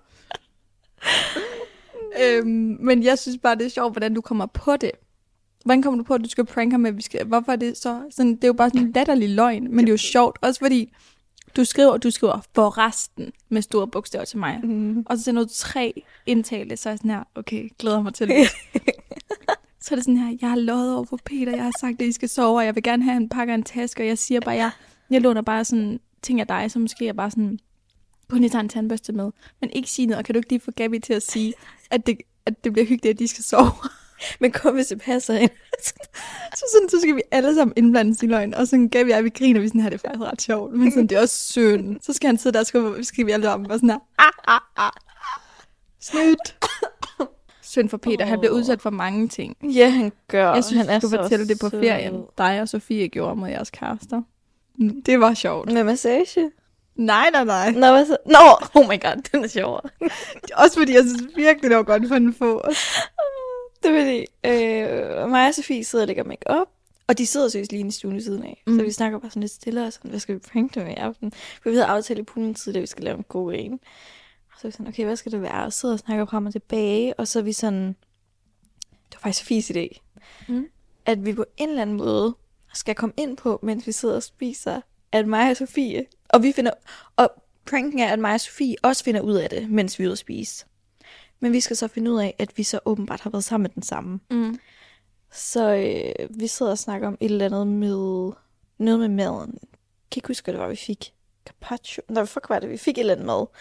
Men jeg synes bare, det er sjovt, hvordan du kommer på det. Hvordan kommer du på, at du skal pranke ham med, hvorfor er det så? Sådan, det er jo bare sådan en latterlig løgn, men det er jo sjovt. Også fordi, du skriver forresten med store bogstaver til mig. Og så sender du 3 indtale, så er jeg sådan her, okay, glæder mig til det. Så er det sådan her, jeg har lovet over for Peter, jeg har sagt, at I skal sove, og jeg vil gerne have, at han pakker en taske, og jeg siger bare, jeg låner bare sådan ting af dig, så måske jeg bare sådan, kun jeg tager en tandbørste med, men ikke sige noget, og kan du ikke lige få Gabi til at sige, at det bliver hyggeligt, at de skal sove? Men kom, hvis det passer ind. så skal vi alle sammen indblandes i løgn, og sådan Gabi og vi griner, vi sådan her, det er faktisk ret sjovt, men sådan, det er også synd. Så skal han sidde der, og skal vi alle sammen, og sådan her, snydt. Synd for Peter, han bliver udsat for mange ting. Ja, han gør. Jeg synes, han du skulle fortælle det på ferien. Dig og Sofie gjorde mod jeres kærester. Det var sjovt. Med massage? Nej. Nå, hvad så? Nå, oh my god, den er sjov. Også fordi, jeg synes virkelig, det var godt for den få. Det er fordi, mig og Sofie sidder og lægger make-up, og de sidder seriøst lige i stuen ved siden af. Så vi snakker bare sådan lidt stille, og sådan, hvad skal vi pranke dem i aften? For vi havde aftalt i poolen tid, da vi skal lave en god en. Og så er vi sådan, okay, hvad skal det være? Og sidder og snakker frem og tilbage, og så er vi sådan, det var faktisk Sofies idé, at vi på en eller anden måde skal komme ind på, mens vi sidder og spiser, at mig og Sofie, og pranken er, at mig og Sofie også finder ud af det, mens vi er ude at spise. Men vi skal så finde ud af, at vi så åbenbart har været sammen med den samme. Så vi sidder og snakker om et eller andet med noget med maden. Jeg kan ikke huske, hvad det var, vi fik. Carpaccio. Nej, fuck var det, vi fik et eller andet mad.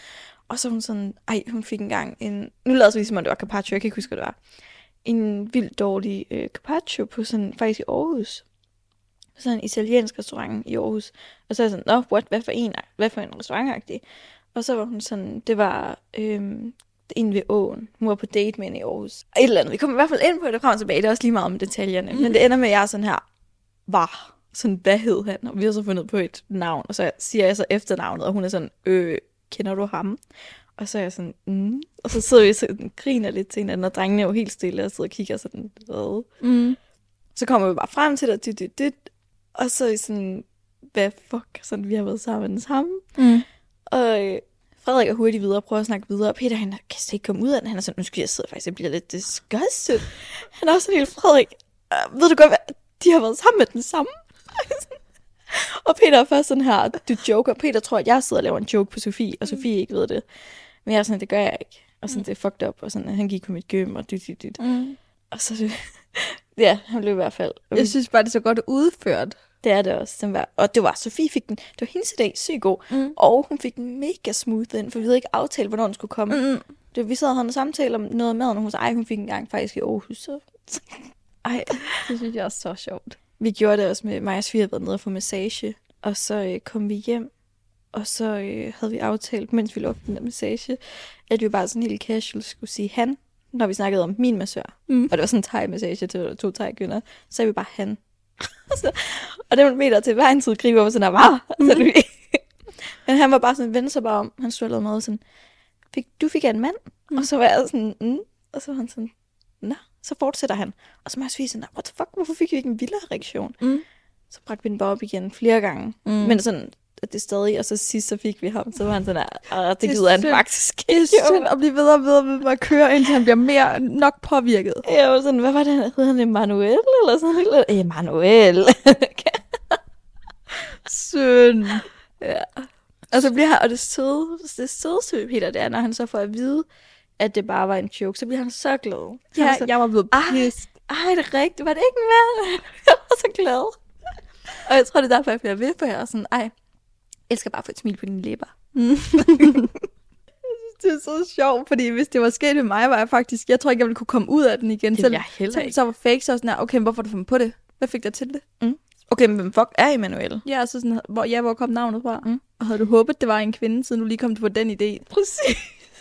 Og så var hun sådan, hun fik engang en, nu lader det ligesom, at det var carpaccio, jeg kan ikke huske, hvad det var. En vildt dårlig carpaccio på sådan, faktisk i Aarhus. Sådan en italiensk restaurant i Aarhus. Og så er jeg sådan, hvad for en restaurant-agtig? Og så var hun sådan, det var en ved åen. Hun var på date med en i Aarhus. Et eller andet. Vi kom i hvert fald ind på det frem og tilbage. Det er også lige meget om detaljerne. Men det ender med, at jeg er sådan her, hvad hed han? Og vi har så fundet på et navn. Og så siger jeg så efternavnet, og hun er sådan, kender du ham? Og så er jeg sådan, Og så sidder vi sådan, griner lidt til hinanden, og drengene er jo helt stille, og sidder og kigger sådan, hvad? Så kommer vi bare frem til det, og så er sådan, hvad fuck, sådan, vi har været sammen. Og Frederik er hurtigt videre og prøver at snakke videre. Peter, han kan slet ikke komme ud af den. Han er sådan, nu skal jeg sidde faktisk, jeg bliver lidt disgusted. Han er også sådan helt, Frederik, ved du godt, hvad? De har været sammen med den samme. Og Peter er først sådan her, du joker. Peter tror, at jeg sidder og laver en joke på Sofie, og Sofie ikke ved det. Men jeg er sådan, det gør jeg ikke. Og sådan, det er fucked up, og sådan, han gik på mit gym, og dyt. Og så, ja, han blev i hvert fald. Jeg synes bare, det er så godt udført. Det er det også. Og det var, Sofie fik den, det var hendes idé, sygt god. Og hun fik den mega smooth ind, for vi havde ikke aftalt, hvornår den skulle komme. Vi sad og havde en samtale om noget mad, og hun fik en gang faktisk i Aarhus. Så. Det synes jeg er så sjovt. Vi gjorde det også med mig og Sofie, havde været nede og få massage, og så kom vi hjem, og så havde vi aftalt, mens vi lukkede den der massage, at vi bare sådan helt casual skulle sige han, når vi snakkede om min massør. Og det var sådan en thai-massage til 2 thai-kvinder, så sagde vi bare han. Og den meter til hver en tid griber over sådan der var. Men han var bare sådan, vendte sig bare om, han stod og lavede mad sådan, du fik en mand? Og så var jeg sådan, og så var han sådan, nå. Så fortsætter han. Og så må jeg sige sådan, what the fuck, hvorfor fik vi ikke en vildere reaktion? Så bragte vi den bare op igen flere gange. Men sådan, at det stadig, og så sidst så fik vi ham, så var han sådan, det gider han faktisk. Det er synd at blive ved med at køre, indtil han bliver mere nok påvirket. Jeg var sådan, hvad var det, hed han Emanuel? Eller sådan noget? Emanuel. Synd. Ja. Og så bliver han, og det sødeste Peter, det er, når han så får at vide, at det bare var en joke, så bliver han så glad. Ja, jeg var blevet pissed. Det er rigtigt. Var det ikke mere? Jeg var så glad. Og jeg tror, det er derfor, jeg bliver ved på her. Sådan, jeg elsker bare få et smil på dine læber. Det er så sjovt, fordi hvis det var sket med mig, var jeg faktisk, jeg tror ikke, jeg ville kunne komme ud af den igen. Det jeg heller ikke. Så var fake så sådan, okay, hvorfor har du fundet på det? Hvad fik dig til det? Okay, men hvem fuck er Emanuel? Ja, så sådan, hvor kom navnet fra? Og havde du håbet, det var en kvinde, siden du lige kom på den idé? Præcis.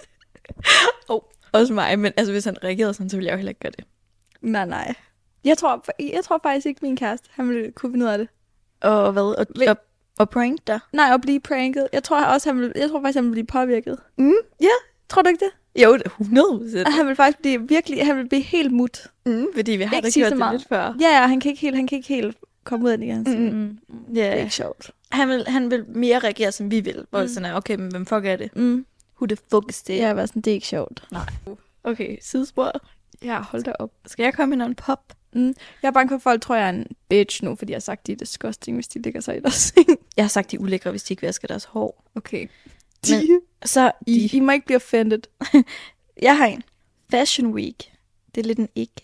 Også mig, men altså, hvis han reagerede sådan, så ville jeg jo heller ikke gøre det. Nej. Jeg tror faktisk ikke, min kæreste, han ville kunne finde ud af det. Og hvad? Og prank dig? Nej, at blive pranket. Jeg tror faktisk, han ville blive påvirket. Ja. Tror du ikke det? Jo, 100%. Han vil faktisk blive helt mut. Fordi vi har da gjort det lidt før. Ja, han kan ikke helt komme ud af det igen. Det er ikke sjovt. Han vil mere reagere, som vi vil. Hvor sådan er, okay, men hvem fuck er det? Who the fuck is det? Jeg var sådan, det er ikke sjovt. Nej. Okay, sidespor. Ja, hold da op. Skal jeg komme ind og en pop? Jeg er bange for, at folk tror, jeg er en bitch nu, fordi jeg har sagt, de er disgusting, hvis de ligger sig i deres seng. Jeg har sagt, de er ulækre, hvis de ikke vasker deres hår. Okay. Men, så I må ikke blive offended. Jeg har en Fashion Week. Det er lidt en ikke.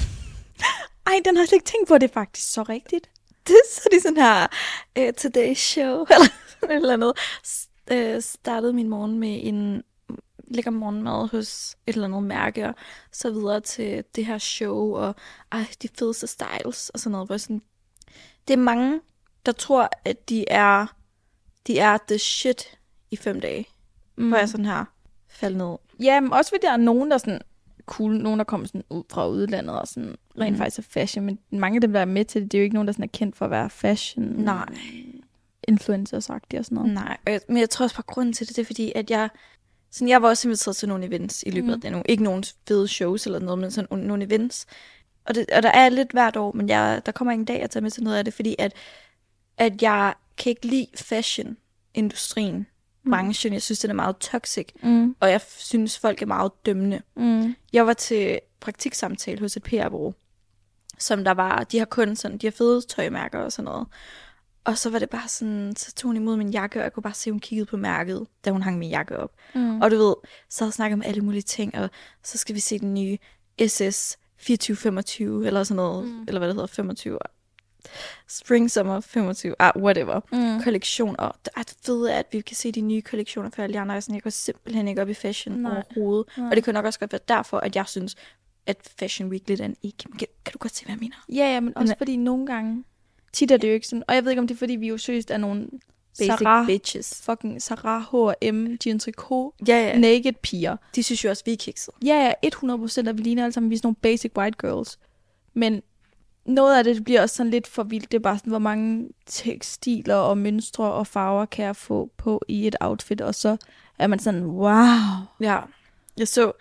Den har jeg slet ikke tænkt på, det er faktisk så rigtigt. Så er de sådan her, Today's Show, eller sådan et eller andet. Startede min morgen med en lækker morgenmad hos et eller andet mærke, og så videre til det her show, og de fedeste styles, og sådan noget. Hvor sådan, det er mange, der tror, at de er the shit i 5 dage. Hvor jeg sådan her faldt ned. Ja, men også fordi der er nogen, der er sådan cool, nogen, der kommer sådan ud fra udlandet, og sådan rent faktisk er fashion, men mange af dem, der er med til det, det er jo ikke nogen, der sådan er kendt for at være fashion. Nej. Influencer-agtig og sådan noget. Nej, men jeg tror også på grunden til det, det er fordi, at jeg var også inviteret til nogle events i løbet af det nu. Ikke nogen fede shows eller noget, men sådan nogle events. Og der er lidt hvert år, men der kommer en dag, jeg tager med til noget af det, fordi at jeg kan ikke lide fashion-industrien, branchen. Jeg synes, den er meget toxic, og jeg synes, folk er meget dømmende. Jeg var til praktiksamtale hos et PR-bureau, som der var, de har fede tøjmærker og sådan noget. Og så var det bare sådan, så tog hun imod min jakke, og jeg kunne bare se, hun kiggede på mærket, da hun hang min jakke op. Og du ved, så havde jeg snakket om alle mulige ting, og så skal vi se den nye SS 2425, eller sådan noget, eller hvad det hedder, 25. Spring Summer 25, whatever, kollektion, og det er fedt, at vi kan se de nye kollektioner for alle de andre. Jeg går simpelthen ikke op i fashion overhovedet. Og det kan nok også godt være derfor, at jeg synes, at Fashion Week lidt er en ikke. Kan du godt se, hvad jeg mener? Ja, men også fordi nogle gange, tit er det jo ikke sådan, og jeg ved ikke, om det er, fordi vi jo seriøst er nogle basic bitches. Fucking Sarah, H&M, Jean Tricot, ja. Naked piger. De synes jo også, vi er kikset. Ja, 100%, at vi ligner alle sammen, vi er sådan nogle basic white girls. Men noget af det bliver også sådan lidt for vildt. Det er bare sådan, hvor mange tekstiler og mønstre og farver kan jeg få på i et outfit, og så er man sådan, wow. Ja, jeg så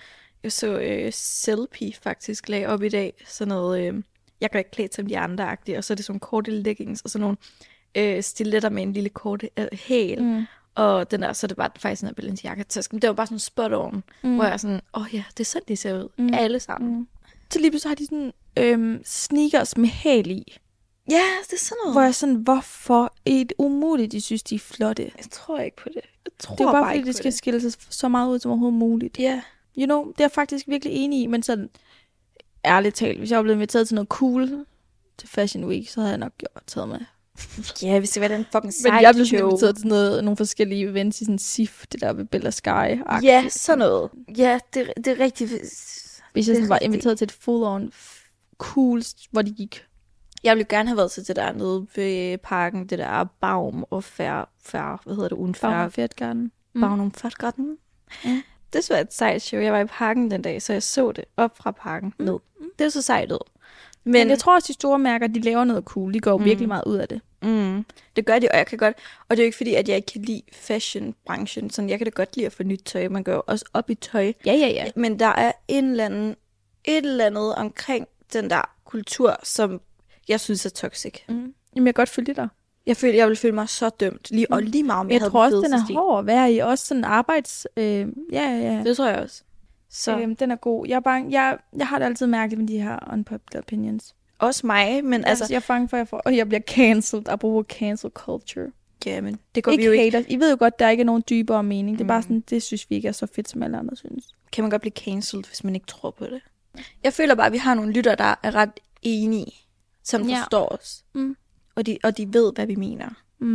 Selfie faktisk lagde op i dag, sådan noget, jeg kan ikke klæde som de andre-agtige, og så er det sådan korte leggings, og sådan nogle stiletter med en lille korte hæl, og den der, så er det bare faktisk en Balenciaga-taske, men det var bare sådan spot on, hvor jeg er sådan, ja, det er sådan, de ser ud, alle sammen. Så lige pludselig har de sådan sneakers med hæl i. Ja, det er sådan noget. Hvor jeg sådan, hvorfor er det umuligt, de synes, de er flotte? Jeg tror ikke på det. Det er bare fordi, det skal skille sig så meget ud som overhovedet muligt. Ja. Yeah. You know, det er jeg faktisk virkelig enig i, men sådan, ærligt talt, hvis jeg var blevet inviteret til noget cool til Fashion Week, så havde jeg nok taget med. Ja, hvis det var den fucking side show. Men jeg blev inviteret til nogle forskellige events i sådan SIF, det der ved Bella Sky. Ja, sådan noget. Ja, det er rigtigt. Hvis jeg sådan var inviteret til et full-on cool, hvor de gik. Jeg ville gerne have været til det der nede ved parken, det der Baum og Fær, hvad hedder det, uden Fær? Baum Færtgarden. Baum Færtgarden. Det var et sejt show. Jeg var i parken den dag, så jeg så det op fra parken ned. Det er så sejt ud. Men jeg tror også, de store mærker, de laver noget cool. De går virkelig meget ud af det. Det gør de, og jeg kan godt. Og det er jo ikke fordi, at jeg ikke kan lide fashion-branchen. Sådan, jeg kan da godt lide at få nyt tøj. Man går jo også op i tøj. Ja. Men der er et eller andet omkring den der kultur, som jeg synes er toxic. Jamen, jeg kan godt følge det der. Jeg ville føle mig så dømt. Lige meget, om jeg tror også, den er hård at være i. Også sådan arbejds... Ja. Det tror jeg også. Så. Den er god. Jeg har det altid mærkeligt med de her unpopular opinions. Også mig, men altså... Jeg er bange for, at jeg bliver cancelled. Apropos cancel culture. Ja, men det går vi jo ikke... I ved jo godt, der er ikke nogen dybere mening. Det er bare sådan, det synes vi ikke er så fedt, som alle andre synes. Kan man godt blive cancelled, hvis man ikke tror på det? Jeg føler bare, at vi har nogle lytter, der er ret enige, som forstår os. Og de ved, hvad vi mener.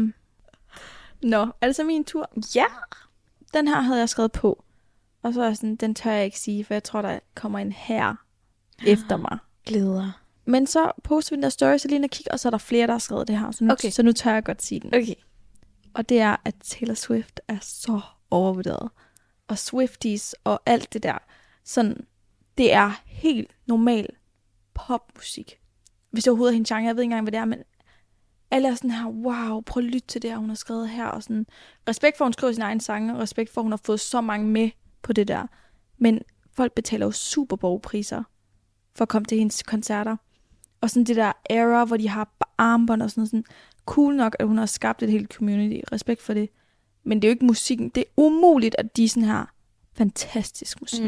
Nå, er det så min tur? Ja. Den her havde jeg skrevet på. Og så er jeg sådan, den tør jeg ikke sige, for jeg tror, der kommer en her efter mig. Glæder. Men så poster vi den der story, så lige ind og kigge, og så er der flere, der har skrevet det her. Så nu tør jeg godt sige den. Okay. Og det er, at Taylor Swift er så overvurderet. Og Swifties og alt det der. Sådan, det er helt normal popmusik. Hvis det overhovedet er hendes genre, jeg ved ikke engang, hvad det er, men alle er sådan her, wow, prøv at lytte til det her, hun har skrevet her. Og sådan, respekt for, at hun skriver sin egen sange, og respekt for, at hun har fået så mange med på det der. Men folk betaler jo Super Bowl-priser for at komme til hendes koncerter. Og sådan det der era, hvor de har armbånd og sådan noget. Sådan, cool nok, at hun har skabt et helt community. Respekt for det. Men det er jo ikke musikken. Det er umuligt, at de er sådan her fantastisk musik.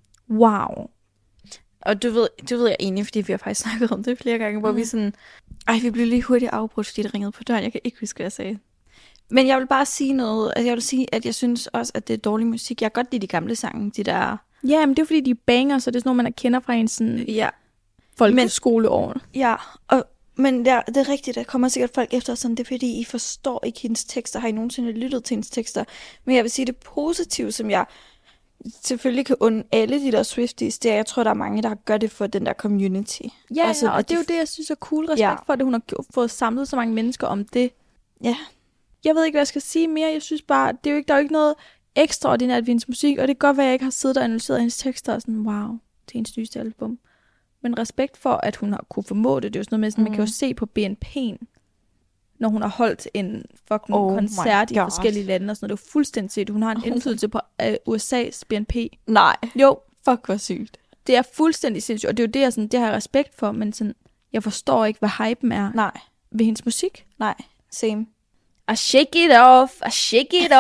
Wow. Og du ved jeg egentlig, fordi vi har faktisk snakket om det flere gange, hvor vi sådan, vi blev lige hurtigt afbrudt, fordi det ringede på døren. Jeg kan ikke huske, hvad jeg sagde. Men jeg vil bare sige noget. Altså, jeg vil sige, at jeg synes også, at det er dårlig musik. Jeg kan godt lide de gamle sange, de der... Ja, men det er jo fordi, de er banger, så det er sådan noget, man kender fra en sådan... Ja. Folkeskoleår. Ja, men det er rigtigt, der kommer sikkert folk efter sådan, det er fordi, I forstår ikke hendes tekster. Har I nogensinde lyttet til hendes tekster? Men jeg vil sige, det positive, som jeg selvfølgelig kan undre alle de der Swifties, det er, jeg tror, der er mange, der gør det for den der community. Ja, altså, og det er jo det, jeg synes er cool. Respekt for, at hun har fået samlet så mange mennesker om det. Ja. Jeg ved ikke, hvad jeg skal sige mere. Jeg synes bare, der er jo ikke noget ekstraordinært ved hendes musik, og det kan godt være, at jeg ikke har siddet og analyseret hendes tekster og sådan, wow, til hendes nyeste album. Men respekt for, at hun har kunne formå det. Det er jo sådan noget med, sådan, man kan jo se på BNP'en, når hun har holdt en fucking koncert i forskellige lande og sådan noget. Det er jo fuldstændig set. Hun har en indflydelse på USA's BNP. Nej. Jo. Fuck, hvor sygt. Det er fuldstændig sindssygt, og det er jo det, jeg, sådan, det har jeg respekt for, men sådan, jeg forstår ikke, hvad hypen er. Nej. Ved hendes musik. Nej, same. I shake it off, I shake it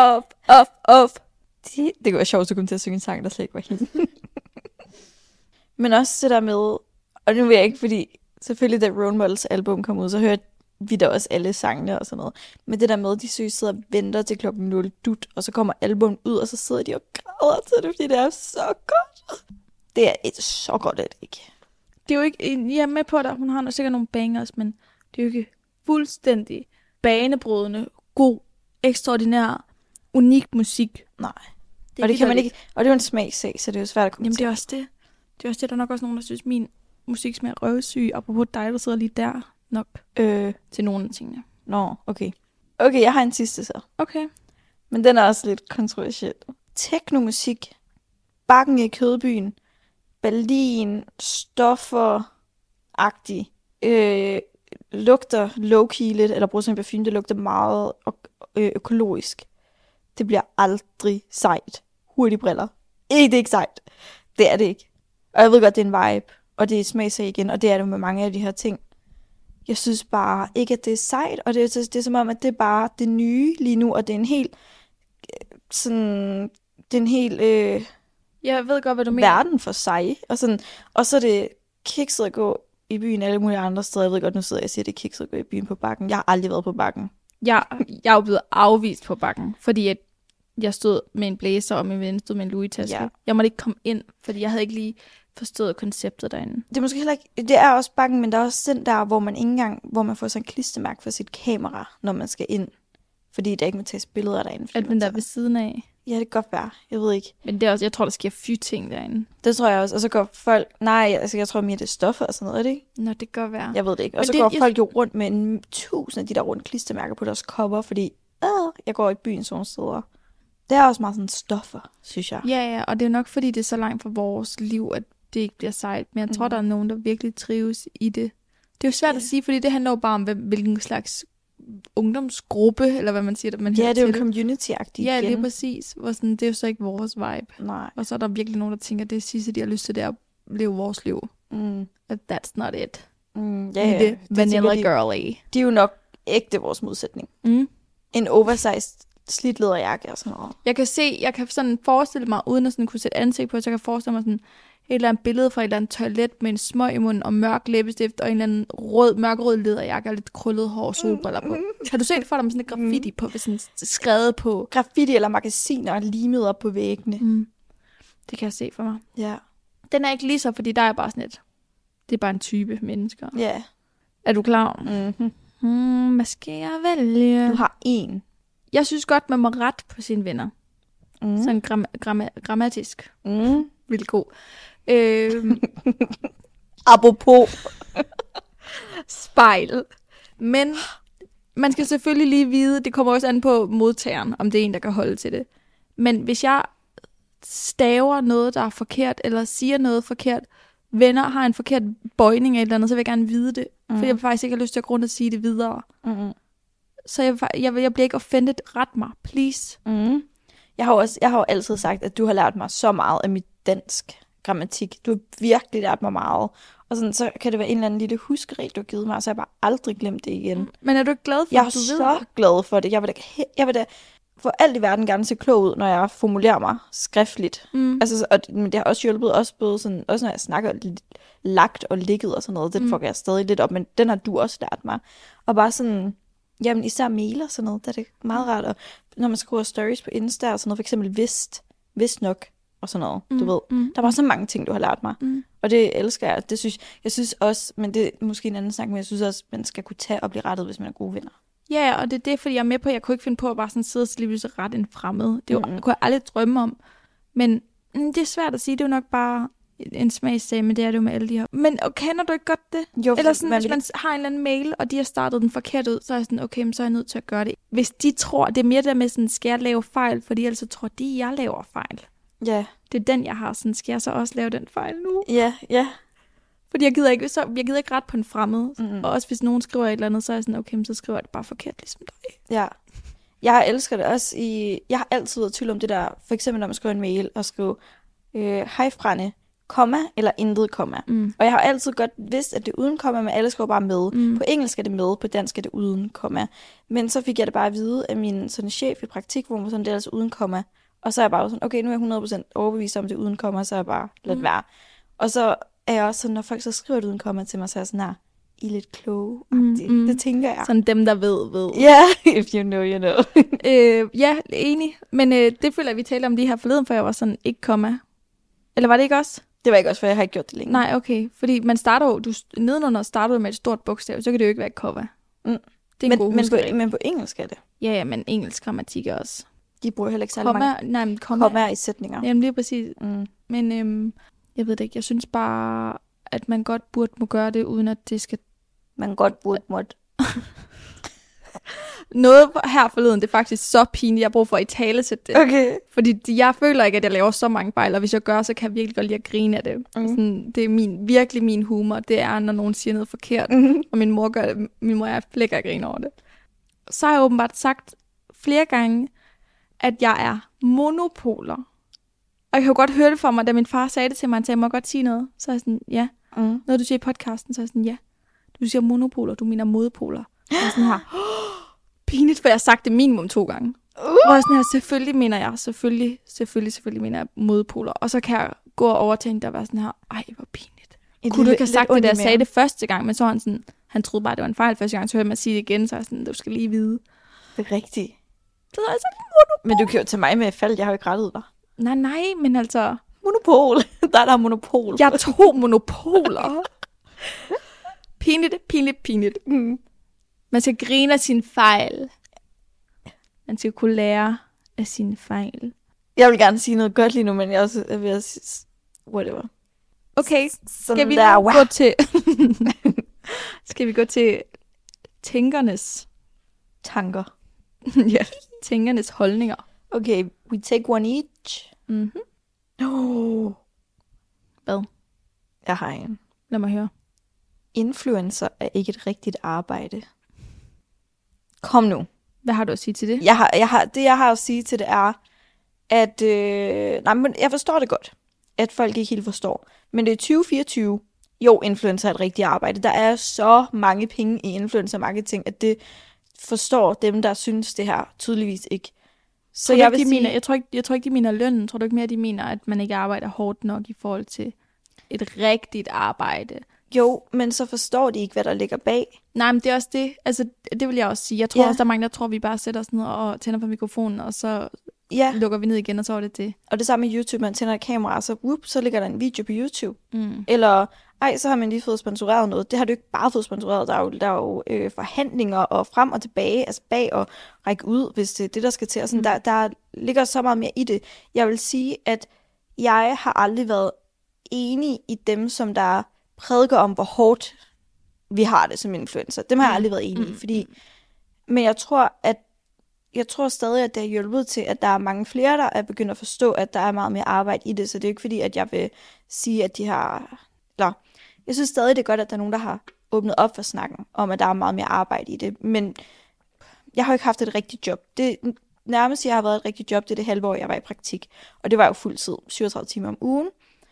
off. Det kunne være sjovt, at komme til at synge en sang, der slet ikke var hende. Men også det der med, og nu ved jeg ikke, fordi selvfølgelig da Role Models album kom ud, så hørte vi da også alle sangene og sådan noget. Men det der med, de sidder og venter til 0:00 dut, og så kommer albumet ud, og så sidder de og græder til det, fordi det er så godt. Det er så godt, at det ikke. Det er jo ikke, jeg er med på, at hun har sikkert nogle bangers, men dyrke fuldstændig banebrydende, god, ekstraordinær, unik musik. Nej. Og det kan man ikke. Og det er jo en smagssag, så det er jo svært at komme til. Det er også det. Det er også det, der er nok også nogen, der synes, min musik smager røvsyg. Apropos dig, der sidder lige der nok til nogle af tingene. Nå, okay. Okay, jeg har en sidste så. Okay. Men den er også lidt kontroversiel. Teknomusik, Bakken i Kødbyen, Berlin, stoffer-agtig, lugter low-key lidt, eller bruger sådan en parfume, det lugter meget økologisk. Det bliver aldrig sejt. Hurtige briller. Det er ikke sejt. Det er det ikke. Og jeg ved godt, det er en vibe, og det er smagssag igen, og det er det med mange af de her ting. Jeg synes bare ikke, at det er sejt, og det er som om, at det er bare det nye lige nu, og det er en helt sådan, det er en helt jeg ved godt, hvad du mener. Verden for sig, og så er det kikset at gå i byen alle mulige andre steder. Jeg ved godt, nu sidder jeg og siger, at det er kikset at gå i byen på Bakken. Jeg har aldrig været på Bakken. Jeg er jo blevet afvist på Bakken, fordi at jeg stod med en blæser, og min ven stod med en Louis-taske. Ja. Jeg måtte ikke komme ind, fordi jeg havde ikke lige forstået konceptet derinde. Det er måske heller ikke, det er også Bakken, men der er også den der, hvor man ikke engang, hvor man får sådan en klistermærke for sit kamera, når man skal ind. Fordi der ikke må tages billeder derinde. Er den der ved siden af? Ja, det kan godt være. Jeg ved ikke. Men det er også, jeg tror, der sker ting derinde. Det tror jeg også. Og så går folk, jeg tror mere, det er stoffer og sådan noget, er det ikke? Nå, det kan godt være. Jeg ved det ikke. Og så går folk jo rundt med 1000 af de der rundt klistermærker på deres kopper, fordi jeg går i byen sådan steder. Det er også meget sådan stoffer, synes jeg. Ja, og det er nok, fordi det er så langt fra vores liv, at det ikke bliver sejt. Men jeg tror, der er nogen, der virkelig trives i det. Det er jo svært at sige, fordi det handler jo bare om, hvilken slags ungdomsgruppe, eller hvad man siger, man det er jo community-agtigt. Ja, lige præcis. Det er jo så ikke vores vibe. Nej. Og så er der virkelig nogen, der tænker, det sidste, de har lyst til, det er at leve vores liv. That's not it. Det vanilla girly. De er jo nok ægte vores modsætning. En oversized slidt læderjakke og sådan noget. Jeg kan sådan forestille mig, uden at sådan kunne sætte ansigt på, så jeg kan forestille mig sådan et eller andet billede fra et eller andet toilet med en smøg i munden og mørk læbestift og en eller anden mørkerød læderjakke og lidt krøllet hår og solbriller på. Har du set det for dig med sådan et graffiti på, sådan skrevet på? Graffiti eller magasiner limet op på væggene. Det kan jeg se for mig. Ja. Den er ikke lige så, fordi der er bare sådan et, det er bare en type mennesker. Ja. Er du klar? Hvad skal jeg vælge? Du har en. Jeg synes godt, man må rette på sine venner. Sådan grammatisk. Vildt god. Apropos spejl. Men man skal selvfølgelig lige vide, det kommer også an på modtageren, om det er en, der kan holde til det. Men hvis jeg staver noget, der er forkert, eller siger noget forkert, venner har en forkert bøjning af et eller andet, så vil jeg gerne vide det. For jeg vil faktisk ikke have lyst til at grund at sige det videre. Så jeg bliver ikke offended. Ret mig, please. Jeg har jo altid sagt, at du har lært mig så meget af mit dansk grammatik. Du har virkelig lært mig meget. Og sådan, så kan det være en eller anden lille huskeregel, du har givet mig, så jeg har bare aldrig glemt det igen. Men er du ikke glad for, jeg er så glad for det. Jeg vil da for alt i verden gerne se klog ud, når jeg formulerer mig skriftligt. Altså, men det har også hjulpet, også når jeg snakker lagt og ligget og sådan noget. Det får jeg stadig lidt op, men den har du også lært mig. Og bare sådan, jamen især mail og sådan noget, der er det meget rart. Og når man skriver stories på Insta og sådan noget, for eksempel vist nok og sådan noget, du ved. Der var så mange ting, du har lært mig. Og det elsker jeg. Jeg synes også, men det er måske en anden snak, men jeg synes også, man skal kunne tage og blive rettet, hvis man er gode venner. Ja, og det er det, fordi jeg er med på, at jeg kunne ikke finde på at bare sådan sidde og lige så ret en fremmed. Det kunne jeg aldrig drømme om. Men det er svært at sige, det er jo nok bare en smagssag, men det er det jo med alle de her. Men kender du ikke godt det? Jo, eller sådan, hvis man har en eller anden mail, og de har startet den forkert ud, så er jeg sådan, okay, men så er jeg nødt til at gøre det. Hvis de tror, det er mere der med sådan, skal jeg lave fejl, fordi ellers tror de, jeg laver fejl. Ja. Det er den, jeg har sådan, skal jeg så også lave den fejl nu? Ja. Fordi jeg gider ikke ret på en fremmed. Og også hvis nogen skriver et eller andet, så er jeg sådan, okay, så skriver jeg det bare forkert, ligesom dig. Ja. Jeg elsker det også jeg har altid været i tvivl om det der, for eksempel når man skriver en mail og skriver, hej Franne, komma eller intet komma. Og jeg har altid godt vidst, at det er uden komma, men alle skriver bare med. På engelsk er det med, på dansk er det uden komma. Men så fik jeg det bare at vide af min sådan chef i praktik, hvor man sådan, det er altså uden komma. Og så er jeg bare sådan, okay, nu er jeg 100% overbevist om det uden komma, så er jeg bare lidt værd. Og så er jeg også sådan, når folk så skriver det uden komma til mig, så er jeg sådan, I er lidt kloge-agtigt. Det tænker jeg. Sådan dem, der ved. Ja, yeah, if you know, you know. Ja, enig. Men det føler jeg, vi taler om lige her forleden, for jeg var sådan, ikke komma. Eller var det ikke også? Det var ikke også, for jeg har ikke gjort det længe. Nej, okay. Fordi man starter jo, nedenunder starter med et stort bogstav, så kan det jo ikke være et komma. Mm. Det er en god huskeregel. Men på engelsk er det. Ja, men engelsk grammatik er også. De bruger heller ikke særlig mange kommaer i sætninger. Jamen lige præcis. Men jeg ved det ikke. Jeg synes bare, at man godt burde må gøre det, uden at det skal... Man godt burde måtte. Noget her forleden, det er faktisk så pinligt, jeg bruger for at italesætte det. Okay. Fordi jeg føler ikke, at jeg laver så mange fejl, og hvis jeg gør, så kan jeg virkelig godt lide at grine af det. Sådan, det er virkelig min humor, det er, når nogen siger noget forkert, og min mor gør det. Min mor er flækker at grine over det. Så har jeg åbenbart sagt flere gange, at jeg er monopoler. Og jeg kan jo godt høre det for mig, da min far sagde det til mig, han sagde, må jeg godt sige noget? Så er jeg sådan, ja. Noget du siger i podcasten, så er jeg sådan, ja. Du siger monopoler, du mener modpoler. Så er jeg sådan her, pinligt, for jeg har sagt det minimum 2 gange. Og sådan her, selvfølgelig mener jeg modpoler. Og så kan jeg gå og overtænke det og være sådan her, ej, hvor pinligt. Kunne du ikke have sagt det, da jeg sagde det første gang? Men så var han troede bare, det var en fejl første gang, så hørte man sige det igen, så er jeg sådan, du skal lige vide. Det er rigtigt. Det er altså monopol. Men du kan jo tage mig med fald, jeg har jo ikke rettet dig. Nej, men altså... Monopol. Der er monopol. Jeg er 2 monopoler. Pinligt. Man skal grine af sin fejl. Man skal kunne lære af sine fejl. Jeg vil gerne sige noget godt lige nu, men jeg også vil at sige... Whatever. Okay, skal vi gå til... Skal vi gå til tænkernes... Tanker. Ja, tænkernes holdninger. Okay, we take one each. Hvad? Jeg har en. Lad mig høre. Influencer er ikke et rigtigt arbejde. Kom nu. Hvad har du at sige til det? Jeg har at sige til det er, at... men jeg forstår det godt, at folk ikke helt forstår. Men det er 2024. Jo, influencer er et rigtigt arbejde. Der er så mange penge i influencer-marketing, at det forstår dem, der synes det her tydeligvis ikke. Så jeg tror ikke, de mener lønnen. Tror du ikke mere, de mener, at man ikke arbejder hårdt nok i forhold til et rigtigt arbejde? Jo, men så forstår de ikke, hvad der ligger bag. Nej, men det er også det. Altså, det vil jeg også sige. Jeg tror også, der er mange, der tror, vi bare sætter os ned og tænder på mikrofonen, og så lukker vi ned igen, og så er det. Og det samme med YouTube. Man tænder et kamera, og så ligger der en video på YouTube. Eller, så har man lige fået sponsoreret noget. Det har du ikke bare fået sponsoreret. Der er jo forhandlinger og frem og tilbage, altså bag og række ud, hvis det er det, der skal til. Og sådan, der ligger så meget mere i det. Jeg vil sige, at jeg har aldrig været enig i dem, som der prædiker om, hvor hårdt vi har det som influencer. Dem har jeg aldrig været enig i, fordi... Men jeg tror stadig, at det har hjulpet til, at der er mange flere, der er begyndt at forstå, at der er meget mere arbejde i det, så det er ikke fordi, at jeg vil sige, at de har... Eller, jeg synes stadig, det er godt, at der er nogen, der har åbnet op for snakken, om at der er meget mere arbejde i det, men jeg har jo ikke haft et rigtigt job. Det nærmest, jeg har været et rigtigt job, det er det halve år, jeg var i praktik, og det var jo fuld tid, 37 timer om ugen.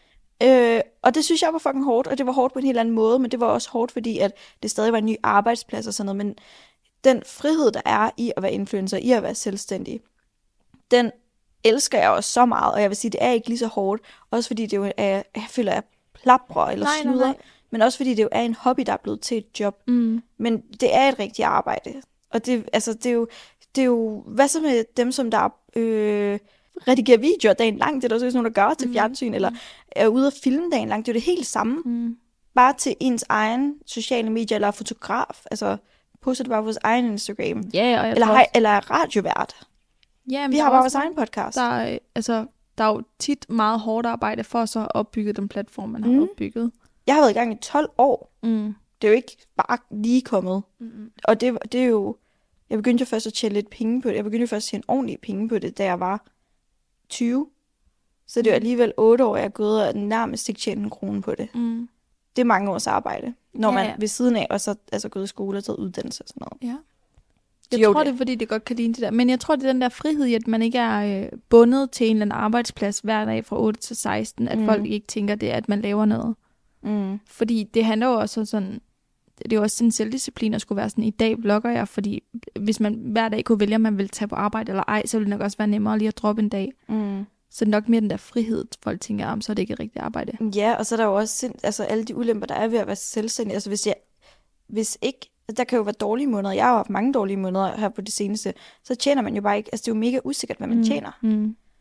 Og det synes jeg var fucking hårdt, og det var hårdt på en helt anden måde, men det var også hårdt, fordi at det stadig var en ny arbejdsplads og sådan noget, men den frihed, der er i at være influencer, i at være selvstændig, den elsker jeg også så meget, og jeg vil sige, det er ikke lige så hårdt, også fordi det jo er, jeg føler, jeg plaprer eller sluder, men også fordi det jo er en hobby, der er blevet til et job, men det er et rigtigt arbejde, og det er jo, hvad så med dem, som der redigerer videoer dagen lang, det er der også nogen, der gør til fjernsyn, eller er ude og filme dagen lang, det er jo det helt samme, bare til ens egen sociale medier, eller fotograf, altså poster det bare på vores egen Instagram, eller radiovært. Ja, vi har bare vores egen podcast. Der er jo tit meget hårdt arbejde for så at opbygge den platform, man har opbygget. Jeg har været i gang i 12 år. Det er jo ikke bare lige kommet. Og det er jo... Jeg begyndte jo først at tjene lidt penge på det. Jeg begyndte jo først at tjene ordentlige penge på det, da jeg var 20. Så det er jo alligevel 8 år, jeg er gået og nærmest ikke tjent en krone på det. Det er mange års arbejde, når man ved siden af også er gået i skole og taget uddannelse og sådan noget. Ja. Jeg tror, det er, fordi det godt kan ligne det der. Men jeg tror, det er den der frihed i, at man ikke er bundet til en eller anden arbejdsplads hver dag fra 8 til 16. At folk ikke tænker det, at man laver noget. Fordi det handler jo også sådan... Det er jo også sådan en selvdisciplin at skulle være sådan, i dag vlogger jeg, fordi hvis man hver dag kunne vælge, om man vil tage på arbejde eller ej, så ville det nok også være nemmere lige at droppe en dag. Så nok mere den der frihed, folk tænker om, så er det ikke et rigtigt arbejde. Ja, og så er der jo også alle de ulemper, der er ved at være selvstændig. Altså hvis ikke, der kan jo være dårlige måneder. Jeg har jo haft mange dårlige måneder her på det seneste. Så tjener man jo bare ikke, altså det er jo mega usikkert, hvad man tjener.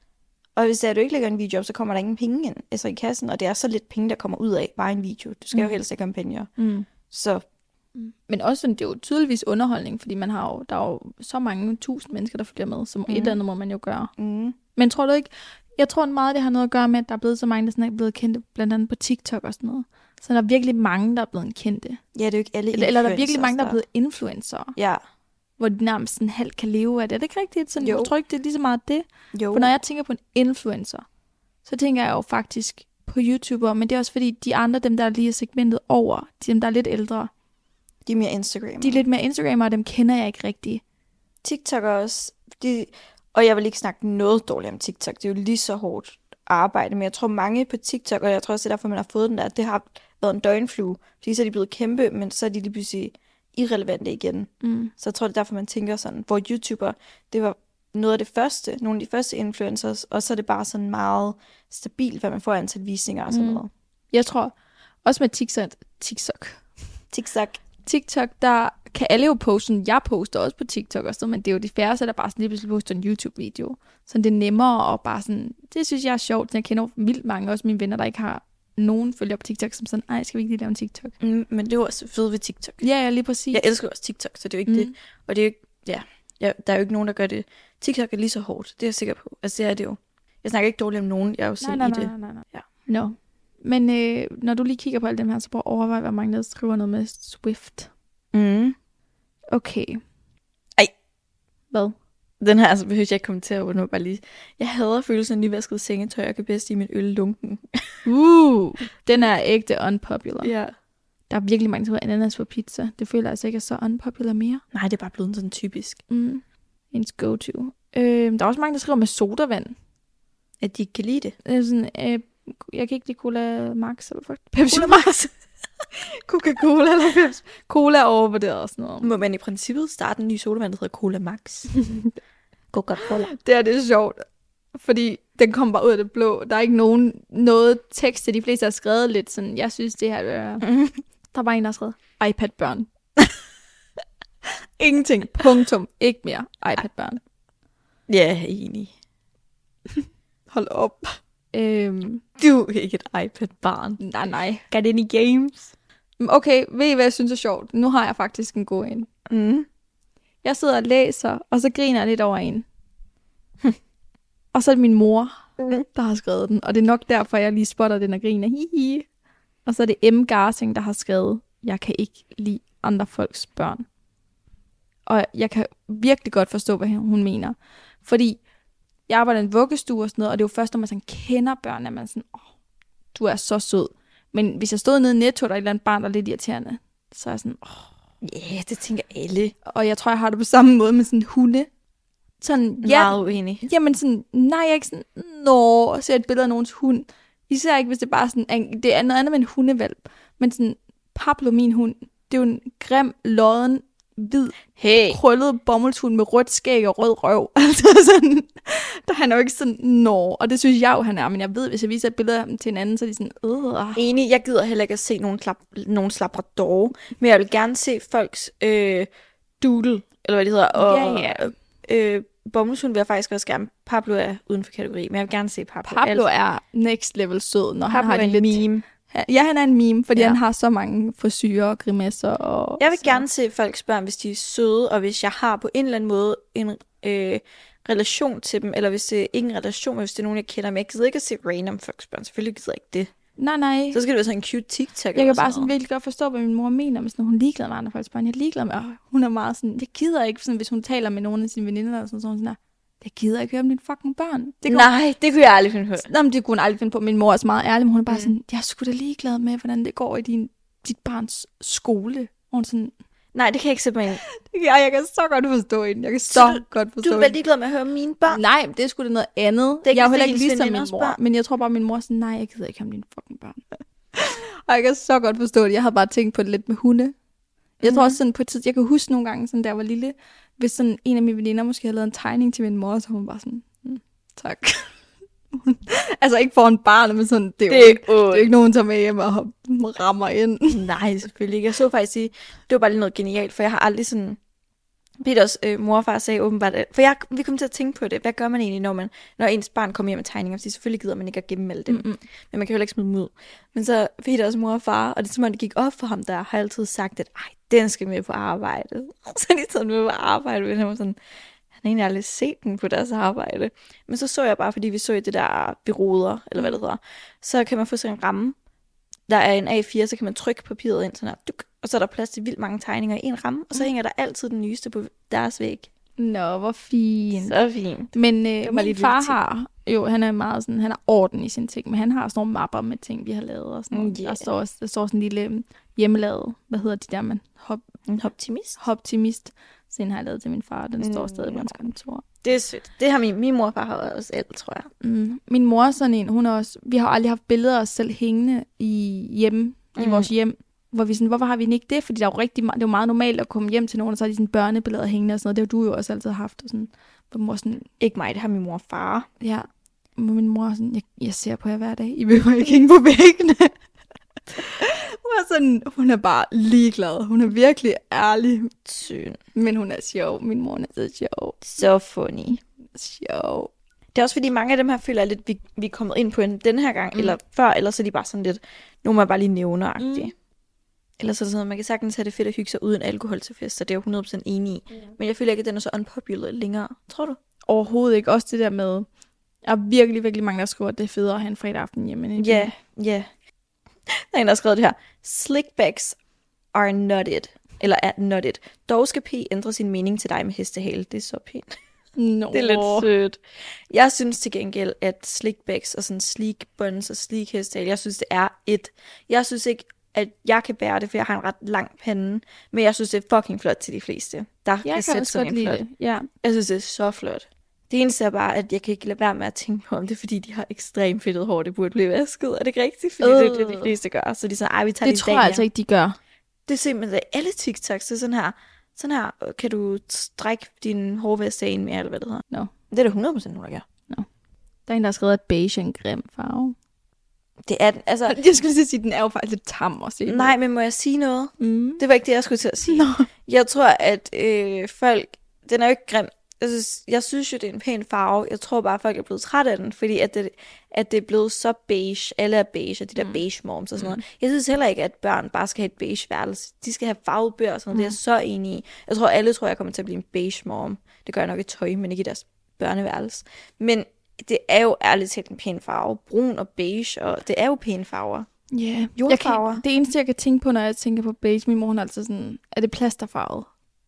Og hvis du ikke lægger en video op, så kommer der ingen penge ind, altså i kassen, og det er så lidt penge, der kommer ud af bare en video. Du skal jo helst have kampagner. Så. Men også, det er jo tydeligvis underholdning, fordi der er jo så mange tusind mennesker, der følger med, som et eller andet må man jo gøre. Men tror du ikke, jeg tror meget, det har noget at gøre med, at der er blevet så mange, der sådan er blevet kendte, blandt andet på TikTok og sådan noget. Så der er virkelig mange, der er blevet kendte. Ja, det er jo ikke alle eller der er virkelig mange, der er blevet influencer. Ja. Hvor de nærmest sådan halvt kan leve af det. Er det ikke rigtigt? Sådan, jeg tror ikke, det er lige så meget det. Jo. For når jeg tænker på en influencer, så tænker jeg jo faktisk på YouTuber, men det er også fordi, de andre, dem der er lige segmentet over, dem der er lidt ældre, de er mere Instagrammer. De er lidt mere Instagrammer, og dem kender jeg ikke rigtigt. TikTok også. Og jeg vil ikke snakke noget dårligt om TikTok. Det er jo lige så hårdt arbejde, men jeg tror mange på TikTok, og jeg tror også, det er derfor, man har fået den der, det har været en døgnflue. Fordi så er de blevet kæmpe, men så er de lige pludselig irrelevante igen. Så jeg tror, det er derfor, man tænker sådan, hvor YouTuber, det var noget af det første, nogle af de første influencers, og så er det bare sådan meget stabilt, hvad man får antal visninger og sådan noget. Jeg tror også med TikTok, der kan alle jo poste, jeg poster også på TikTok og sådan, men det er jo de færreste, der bare sådan lige pludselig poster en YouTube-video. Så det er nemmere og bare sådan, det synes jeg er sjovt. Jeg kender vildt mange, også mine venner, der ikke har nogen følger på TikTok, som sådan, ej, skal vi ikke lige lave en TikTok? Men det er jo også fedt ved TikTok. Ja, lige præcis. Jeg elsker også TikTok, så det er jo ikke det. Og det er jo ikke, der er jo ikke nogen, der gør det. TikTok er lige så hårdt, det er jeg sikker på. Altså det er det jo. Jeg snakker ikke dårligt om nogen, jeg er jo selv i det. Nej. Ja. No. Men når du lige kigger på alt dem her, så prøv at overveje, hvor mange der skriver noget med Swift. Okay. Ej. Hvad? Den her, altså behøver jeg ikke kommentere over, bare lige. Jeg hader følelsen af nyvasket sengetøj, og kan bedst i min øl lunken. Den er ægte unpopular. Ja. Der er virkelig mange, der hedder ananas på pizza. Det føler jeg altså ikke er så unpopular mere. Nej, det er bare blevet sådan typisk. Ens go-to. Der er også mange, der skriver med sodavand. At de ikke kan lide det. Sådan, jeg kan ikke lide Cola Max eller Pepsi Max. Coca-Cola eller Pepsi. Cola er overvurderet og sådan noget. Må man i princippet starte en ny sodavand, der hedder Cola Max? Coca-Cola. Det er sjovt. Fordi den kommer bare ud af det blå. Der er ikke noget tekst, de fleste har skrevet lidt sådan, jeg synes det her, der var en, der har skrevet iPad-børn. Ingenting. Punktum. Ikke mere iPad-børn. Ja, enig. Hold op. Du er ikke et iPad-barn. Nej. Got any games? Okay, ved I, hvad jeg synes er sjovt? Nu har jeg faktisk en god en. Jeg sidder og læser, og så griner jeg lidt over en. Og så er det min mor, der har skrevet den. Og det er nok derfor, jeg lige spotter den og griner. Hihi. Og så er det M. Garsing, der har skrevet, jeg kan ikke lide andre folks børn. Og jeg kan virkelig godt forstå, hvad hun mener. Fordi jeg arbejder i en vuggestue og sådan noget, og det er jo først, når man sådan kender børn, at man sådan, du er så sød. Men hvis jeg stod nede i Netto, og der er et eller andet barn, der er lidt irriterende, så er jeg sådan, ja, det tænker alle. Og jeg tror, jeg har det på samme måde med sådan hunde. Sådan, meget uenig. Jamen sådan, nej, jeg er ikke sådan, og ser et billede af nogens hund. Især ikke, hvis det bare sådan, det er noget andet med en hundevalp. Men sådan, Pablo, min hund, det er jo en grim, lodden, hvid, krøllet bomuldshund med rødt skæg og rød røv. Altså sådan, der er han jo ikke sådan, og det synes jeg jo, han er. Men jeg ved, hvis jeg viser et billede af ham til en anden, så er de sådan, Enig, jeg gider heller ikke at se nogen labrador, men jeg vil gerne se folks doodle, eller hvad det hedder, og bomuldshund vil jeg faktisk også gerne. Pablo er uden for kategori, men jeg vil gerne se Pablo. Pablo er next level sød, når Pablo han har en meme. Ja, han er en meme, fordi han har så mange frisyrer og grimasser. Og jeg vil gerne se folks børn, hvis de er søde, og hvis jeg har på en eller anden måde en relation til dem, eller hvis det ikke er en relation, men hvis det er nogen, jeg kender. Men jeg gider ikke at se random folks børn. Selvfølgelig gider jeg ikke det. Nej. Så skal det være sådan en cute TikTok. Jeg kan bare sådan virkelig godt forstå, hvad min mor mener, hvis hun er ligeglad med andre folks børn. Jeg er ligeglad med, hun er meget sådan, jeg gider ikke, sådan, hvis hun taler med nogen af sine veninder, eller sådan der. Jeg gider ikke høre om dine fucking børn. Det kunne jeg aldrig finde på. Nå, men det kunne hun aldrig finde på. Min mor er så meget ærlig, men hun er bare sådan, jeg er sgu da ligeglad med, hvordan det går i dit barns skole. Og hun sådan, nej, det kan jeg ikke sætte mig ind. Jeg kan så godt forstå hende. Du er vel ligeglad med at høre mine børn? Nej, det er sgu da noget andet. Jeg er jo heller ikke ligesom min mor. Men jeg tror bare, min mor er sådan, nej, jeg gider ikke høre om dine fucking børn. Og jeg kan så godt forstå det. Jeg har bare tænkt på det lidt med hunde. Jeg tror også sådan på et tidspunkt, jeg kan huske nogle gange, sådan, da jeg var lille, hvis sådan en af mine veninder måske havde lavet en tegning til min mor, så hun bare sådan, tak. Altså ikke foran barnet, men sådan, det er jo ikke nogen, der tager med hjem og rammer ind. Nej, selvfølgelig ikke. Jeg så faktisk sige, det var bare lige noget genialt, for jeg har aldrig sådan, Peters mor og far sagde åbenbart, for vi kom til at tænke på det. Hvad gør man egentlig, når ens barn kommer hjem med tegninger? Fordi selvfølgelig gider man ikke at gemme dem. Men man kan jo heller ikke smide dem ud. Men så Peters mor og far, og det er som om det gik op for ham, der har altid sagt, at den skal med på arbejde. Så er de taget med på arbejde, men han var sådan, han har egentlig aldrig set den på deres arbejde. Men så jeg bare, fordi vi så i det der bureauer, eller hvad det hedder, så kan man få sådan en ramme. Der er en A4, så kan man trykke papiret ind, sådan her, og så er der plads til vildt mange tegninger i en ramme, og så hænger der altid den nyeste på deres væg. Nå, hvor fint. Så fint. Men min far har, han er meget sådan, han har orden i sine ting, men han har sådan nogle mapper med ting, vi har lavet, og sådan noget. Der står sådan en lille hjemmelavet, hvad hedder de der, man? En optimist. Optimist. Så den har jeg lavet til min far, den står stadig på hans kontor. Det er sødt. Det har min mor og far har også alt, tror jeg. Min mor er sådan en, hun er også, vi har aldrig haft billeder af os selv hængende i vores hjem, hvor vi sådan, hvorfor har vi ikke det? Fordi der er jo det er jo meget normalt at komme hjem til nogen, og så har de sådan børnebilleder hængende og sådan noget. Det har du jo også altid haft. Og sådan, hvor mor sådan, ikke mig, det har min mor og far. Ja, min mor er sådan, jeg ser på jer hver dag. I vil ikke hænge på væggene. Hun er bare ligeglad. Hun er virkelig ærlig. Søn. Men hun er sjov. Min mor er så sjov. Så funny. Sjov. Det er også fordi mange af dem her føler lidt, vi er kommet ind på den her gang, eller før, eller så er de bare sådan lidt, nogle man bare lige nævner-agtige. Eller så er det sådan, man kan sagtens have det fedt at hygge sig uden alkohol til fest, så det er jo 100% enig i. Men jeg føler ikke, at den er så unpopular længere. Tror du? Overhovedet ikke. Også det der med, der er virkelig, virkelig mange, der skriver, at det er federe at have en fredag aften hjemme. Ja. Der er en, der har skrevet det her. Slickbacks are nutted. Eller er nutted. Dog skal P ændre sin mening til dig med hestehale. Det er så pænt. No. Det er lidt sødt. Jeg synes til gengæld, at slickbacks og sådan sleek buns og sleek hestehale, jeg synes, det er Jeg synes ikke, at jeg kan bære det, for jeg har en ret lang pande. Men jeg synes, det er fucking flot til de fleste. Der kan sætte sådan en flot. Ja. Jeg synes, det er så flot. Det eneste er bare, at jeg kan ikke lade være med at tænke på, om det er, fordi de har ekstremt fedtet hår, det burde blive vasket. Er det ikke rigtigt? Fordi det er det, de fleste gør. Så de så, vi tager det tror jeg altså ikke, de gør. Det er simpelthen alle TikToks, så sådan her kan du strække din hårvest af mere, eller hvad det hedder. No. Det er det 100% nogen, der gør. No. Der er en, der har skrevet, at beige er en grim farve. Det er den, altså. Jeg skulle lige sige, at den er jo faktisk lidt tam at se. Nej, men må jeg sige noget? Det var ikke det, jeg skulle til at sige. No. Jeg tror, at folk, den er jo ikke grim. Jeg synes jo, det er en pæn farve. Jeg tror bare, at folk er blevet træt af den, fordi at det er blevet så beige. Alle er beige, og de der beige moms og sådan noget. Jeg synes heller ikke, at børn bare skal have et beige værelse. De skal have farvede bøger og sådan noget. Det er jeg så enig i. Jeg tror, jeg kommer til at blive en beige mom. Det gør jeg nok i tøj, men ikke i deres børneværelse. Men det er jo ærligt talt en pæn farve. Brun og beige, og det er jo pæne farver. Ja, yeah. Jordfarver. Det eneste, jeg kan tænke på, når jeg tænker på beige, min mor er altid sådan, er det plasterfarvet?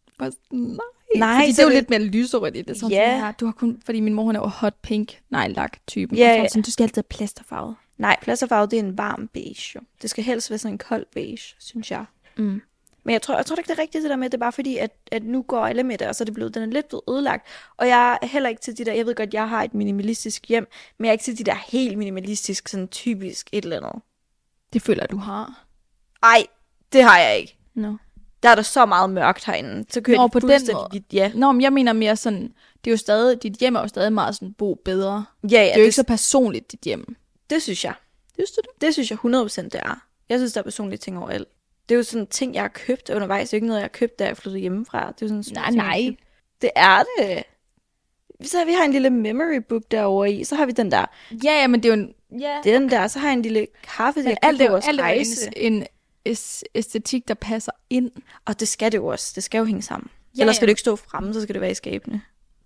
Nej, fordi det er jo lidt mere lyserødt i det. Sådan her. Du har kun, fordi min mor, hun er jo hot pink nejlak-typen. Ja. Sådan, du skal altid have plasterfarvet. Nej, plasterfarve, det er en varm beige. Jo. Det skal helst være sådan en kold beige, synes jeg. Men jeg tror ikke, det er rigtigt det der med, det er bare fordi, at nu går alle med det, og så er den er lidt blevet ødelagt. Og jeg er heller ikke til de der, jeg ved godt, jeg har et minimalistisk hjem, men jeg er ikke til de der helt minimalistisk, sådan typisk et eller andet. Det føler du har. Ej, det har jeg ikke. No. Der er der så meget mørkt herinde. Så kører det fuldstændig vidt, ja. Nå, men jeg mener mere sådan, det er jo stadig, dit hjem er jo stadig meget sådan, bo bedre. Ja, det er jo ikke så personligt, dit hjem. Det synes jeg. Synes du det? Det synes jeg 100% det er. Jeg synes, der er personlige ting overalt. Det er jo sådan ting, jeg har købt undervejs. Det er jo ikke noget, jeg har købt, da jeg flyttede hjemmefra. Det er jo sådan nej. Det er det. Så vi har en lille memory book derovre i. Så har vi den der. Ja, men det er jo en... Ja. Den der. Så har jeg en lille kaffe, der alt er en æstetik, der passer ind. Og det skal det jo også. Det skal jo hænge sammen. Ja, ellers skal det ikke stå fremme, så skal det være i skabene.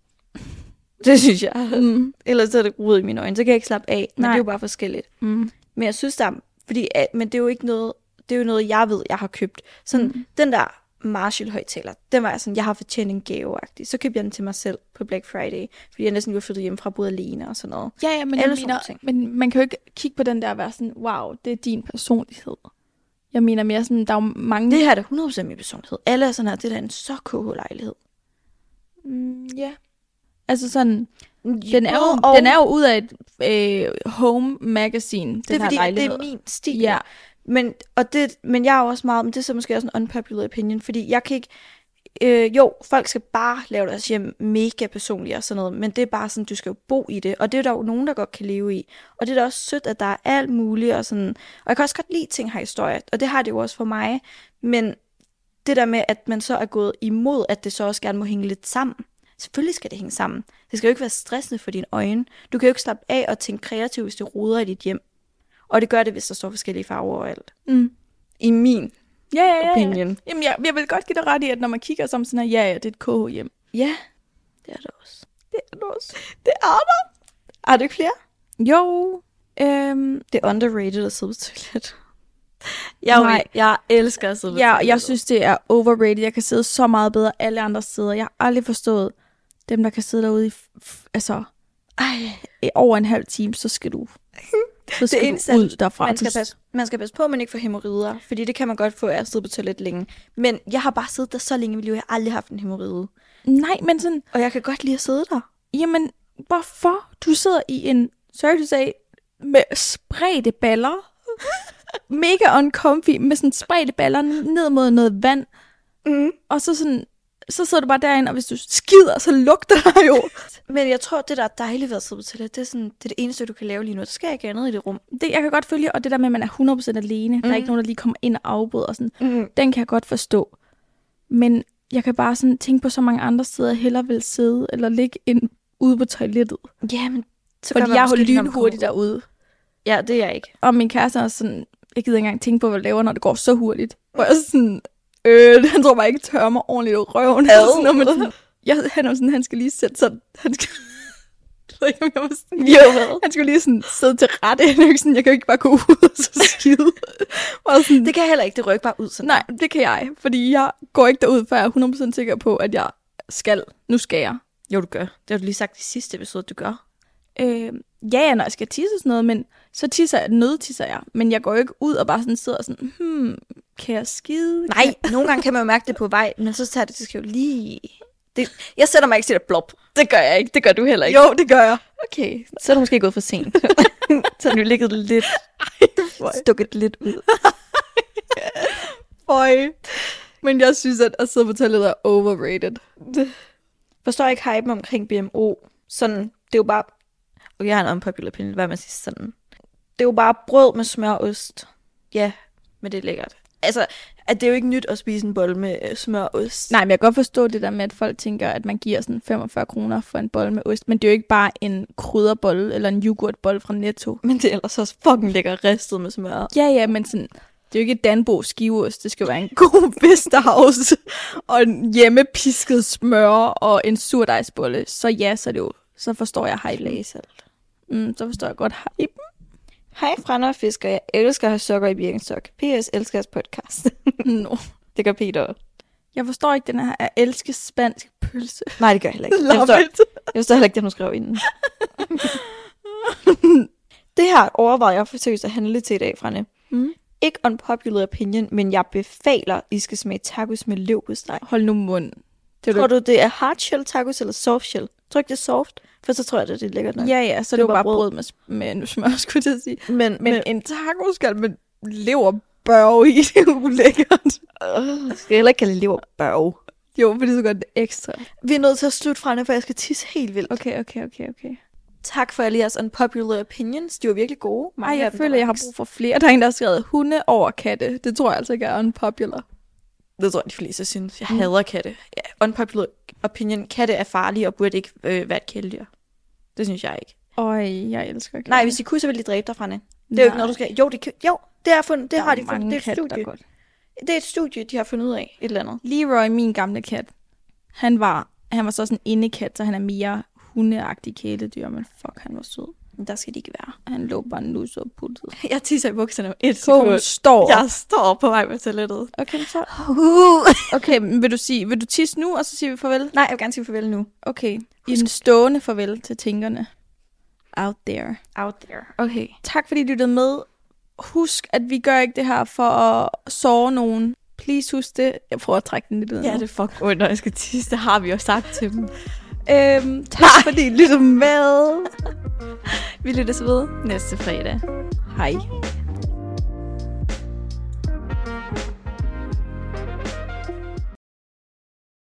Det synes jeg. Ellers så er det rodet i mine øjne. Så kan jeg ikke slappe af. Men det er jo bare forskelligt. Men jeg synes, der fordi, men det er jo ikke noget... Det er jo noget, jeg ved, jeg har købt. Sådan, den der Marshall-højtaler, den var jeg sådan, jeg har fortjent en gave-agtig. Så købte jeg den til mig selv på Black Friday, fordi jeg næsten var flyttet hjem fra både alene og sådan noget. Ja, men men man kan jo ikke kigge på den der og være sådan, wow, det er din personlighed. Jeg mener mere sådan, der er jo mange... Det her er da 100% min personlighed. Alle er sådan her, det er da en så KH-lejlighed. Ja. Altså sådan, den er jo ud af et home magazine, den her lejlighed. Det er min stil. Ja. Men jeg er også meget, men det er så måske også en unpopular opinion, fordi jeg kan ikke, folk skal bare lave deres hjem mega personligt og sådan noget, men det er bare sådan, du skal jo bo i det, og det er der jo nogen, der godt kan leve i, og det er da også sødt, at der er alt muligt, og sådan, og jeg kan også godt lide ting her historie, og det har det jo også for mig, men det der med, at man så er gået imod, at det så også gerne må hænge lidt sammen. Selvfølgelig skal det hænge sammen. Det skal jo ikke være stressende for dine øjne. Du kan jo ikke slappe af og tænke kreativt, hvis det roder i dit hjem. Og det gør det, hvis der står forskellige farver overalt. I min opinion. Jamen, jeg vil godt give dig ret i, at når man kigger som sådan her, det er et KH-hjem. Ja, det er det også. Det er det også. Det er der. Har du ikke flere? Jo. Det er underrated at sidde på toilet. Jeg elsker at sidde på toilet. Jeg synes, det er overrated. Jeg kan sidde så meget bedre alle andre steder. Jeg har aldrig forstået dem, der kan sidde derude i over en halv time, så skal du... Så skal du ud derfra. Man skal passe på, at man ikke får hæmorrider, fordi det kan man godt få af at sidde på toilet længe. Men jeg har bare siddet der så længe i mit liv, jeg har aldrig haft en hæmorride. Nej, men sådan... Og jeg kan godt lide at sidde der. Jamen, hvorfor? Du sidder i en, sorry to say, med spredte baller. Mega uncomfy, med sådan spredte baller ned mod noget vand. Og så sidder du bare derinde, og hvis du skider, så lugter der jo. Men jeg tror, det der er dejligt ved at sidde på toilet, det er det eneste, du kan lave lige nu. Der skal ikke andet i det rum. Det, jeg kan godt følge, og det der med, at man er 100% alene. Der er ikke nogen, der lige kommer ind og afbryder. Og sådan. Den kan jeg godt forstå. Men jeg kan bare sådan tænke på så mange andre steder, jeg hellere vil sidde eller ligge ude på toilettet. Ja, men så fordi jeg holder lynhurtigt derude. Ja, det er jeg ikke. Og min kæreste er sådan, jeg gider ikke engang tænke på, hvad jeg laver, når det går så hurtigt. Hvor jeg sådan... han tror bare ikke tørre mig ordentligt ud røven. Han skal lige sætte sådan... Jeg ved ikke, om jeg var sådan... Han skal lige sådan sidde til rette. Jeg kan jo ikke bare gå ud og så skide. Det kan jeg heller ikke. Det rykker bare ud sådan. Nej, det kan jeg. Fordi jeg går ikke derud, før jeg er 100% sikker på, at jeg skal. Nu skal jeg. Jo, du gør. Det har du lige sagt i sidste episode, du gør. Ja, når jeg skal tisse og sådan noget, men så nødtisser jeg. Men jeg går jo ikke ud og bare sådan sidder sådan, kan jeg skide? Nej, nogle gange kan man jo mærke det på vej, men så tager det skal jo lige... Jeg sætter mig ikke til at blop. Det gør jeg ikke. Det gør du heller ikke. Jo, det gør jeg. Okay, så er du måske gået for sent. Så har du ligget lidt... stukket lidt ud. Men jeg synes, at sidde på toilettet er overrated. Forstår ikke hypen omkring BMO. Sådan, det er jo bare... Og jeg har en unpopular opinion, hvad man siger sådan. Det er jo bare brød med smør og ost. Ja, men det er lækkert. Altså, at det er jo ikke nyt at spise en bolle med smør og ost. Nej, men jeg kan godt forstå det der med, at folk tænker, at man giver sådan 45 kroner for en bolle med ost. Men det er jo ikke bare en krydderbolle eller en yoghurtbolle fra Netto. Men det er ellers også fucking lækker ristet med smør. Ja, men sådan... Det er jo ikke et Danbo skiveost, det skal være en god Vesterhavs og en hjemmepisket smør og en surdejsbolle. Så ja, så forstår jeg hype. Så forstår jeg godt hype. Hej Frænde og Fisker, jeg elsker at have sokker i Birkenstock. PS elsker jeres podcast. No. Det gør Peter. Jeg forstår ikke den her, jeg elsker spansk pølse. Nej, det gør jeg heller ikke. Jeg forstår heller ikke, det hun skrev inden. Det her overvejer jeg forsøgt at handle til i dag, Frænde. Ikke unpopular opinion, men jeg befaler, I skal smage tacos med leverpostej. Hold nu mund. Tror du, det er hard shell tacos eller soft shell? Tror ikke, det er soft? For så tror jeg, det er lækkert nok. Ja, så det er jo bare brød med smør, skulle jeg sige. Men en taco skal med leverbørge i, det er jo lækkert. Skal jeg heller ikke kalde det leverbørge? Jo, fordi så gør det ekstra. Vi er nødt til at slutte fra det, for jeg skal tisse helt vildt. Okay. Tak for alle jeres unpopular opinions. De var virkelig gode. Ej, jeg føler, jeg har brug for flere. Der er en, der har skrevet hunde over katte. Det tror jeg altså ikke er unpopular. Det tror jeg, de fleste synes. Jeg hader katte. Ja, unpopular opinion. Katte er farlige og burde ikke være et kæledyr. Det synes jeg ikke. Jeg elsker katte. Nej, hvis de kunne, så ville de dræbe dig fra det. Det er jo ikke noget, du skal... Jo, det er fundet. Det har de fundet. Det er et studie. Det er et studie, de har fundet ud af. Et eller andet. Leroy, min gamle kat, han var så sådan en indekat, så han er mere hundeagtig kæledyr, men fuck, han var sød. Der skal de ikke være. Han lå bare nus og puttet. Jeg tisser i bukserne om 1 sekund. Jeg står på vej på toilettet. Okay, så. Okay, vil du tisse nu, og så siger vi farvel? Nej, jeg vil gerne sige farvel nu. Okay. I en stående farvel til tænkerne. Out there. Okay. Tak fordi du lyttede med. Husk, at vi gør ikke det her for at såre nogen. Please husk det. Jeg prøver at trække den lidt ud. Ja, det er fuck ondt, når jeg skal tisse. Det har vi jo sagt til dem. Tak fordi I lyttede med. Vi lyttes ved næste fredag. Hej.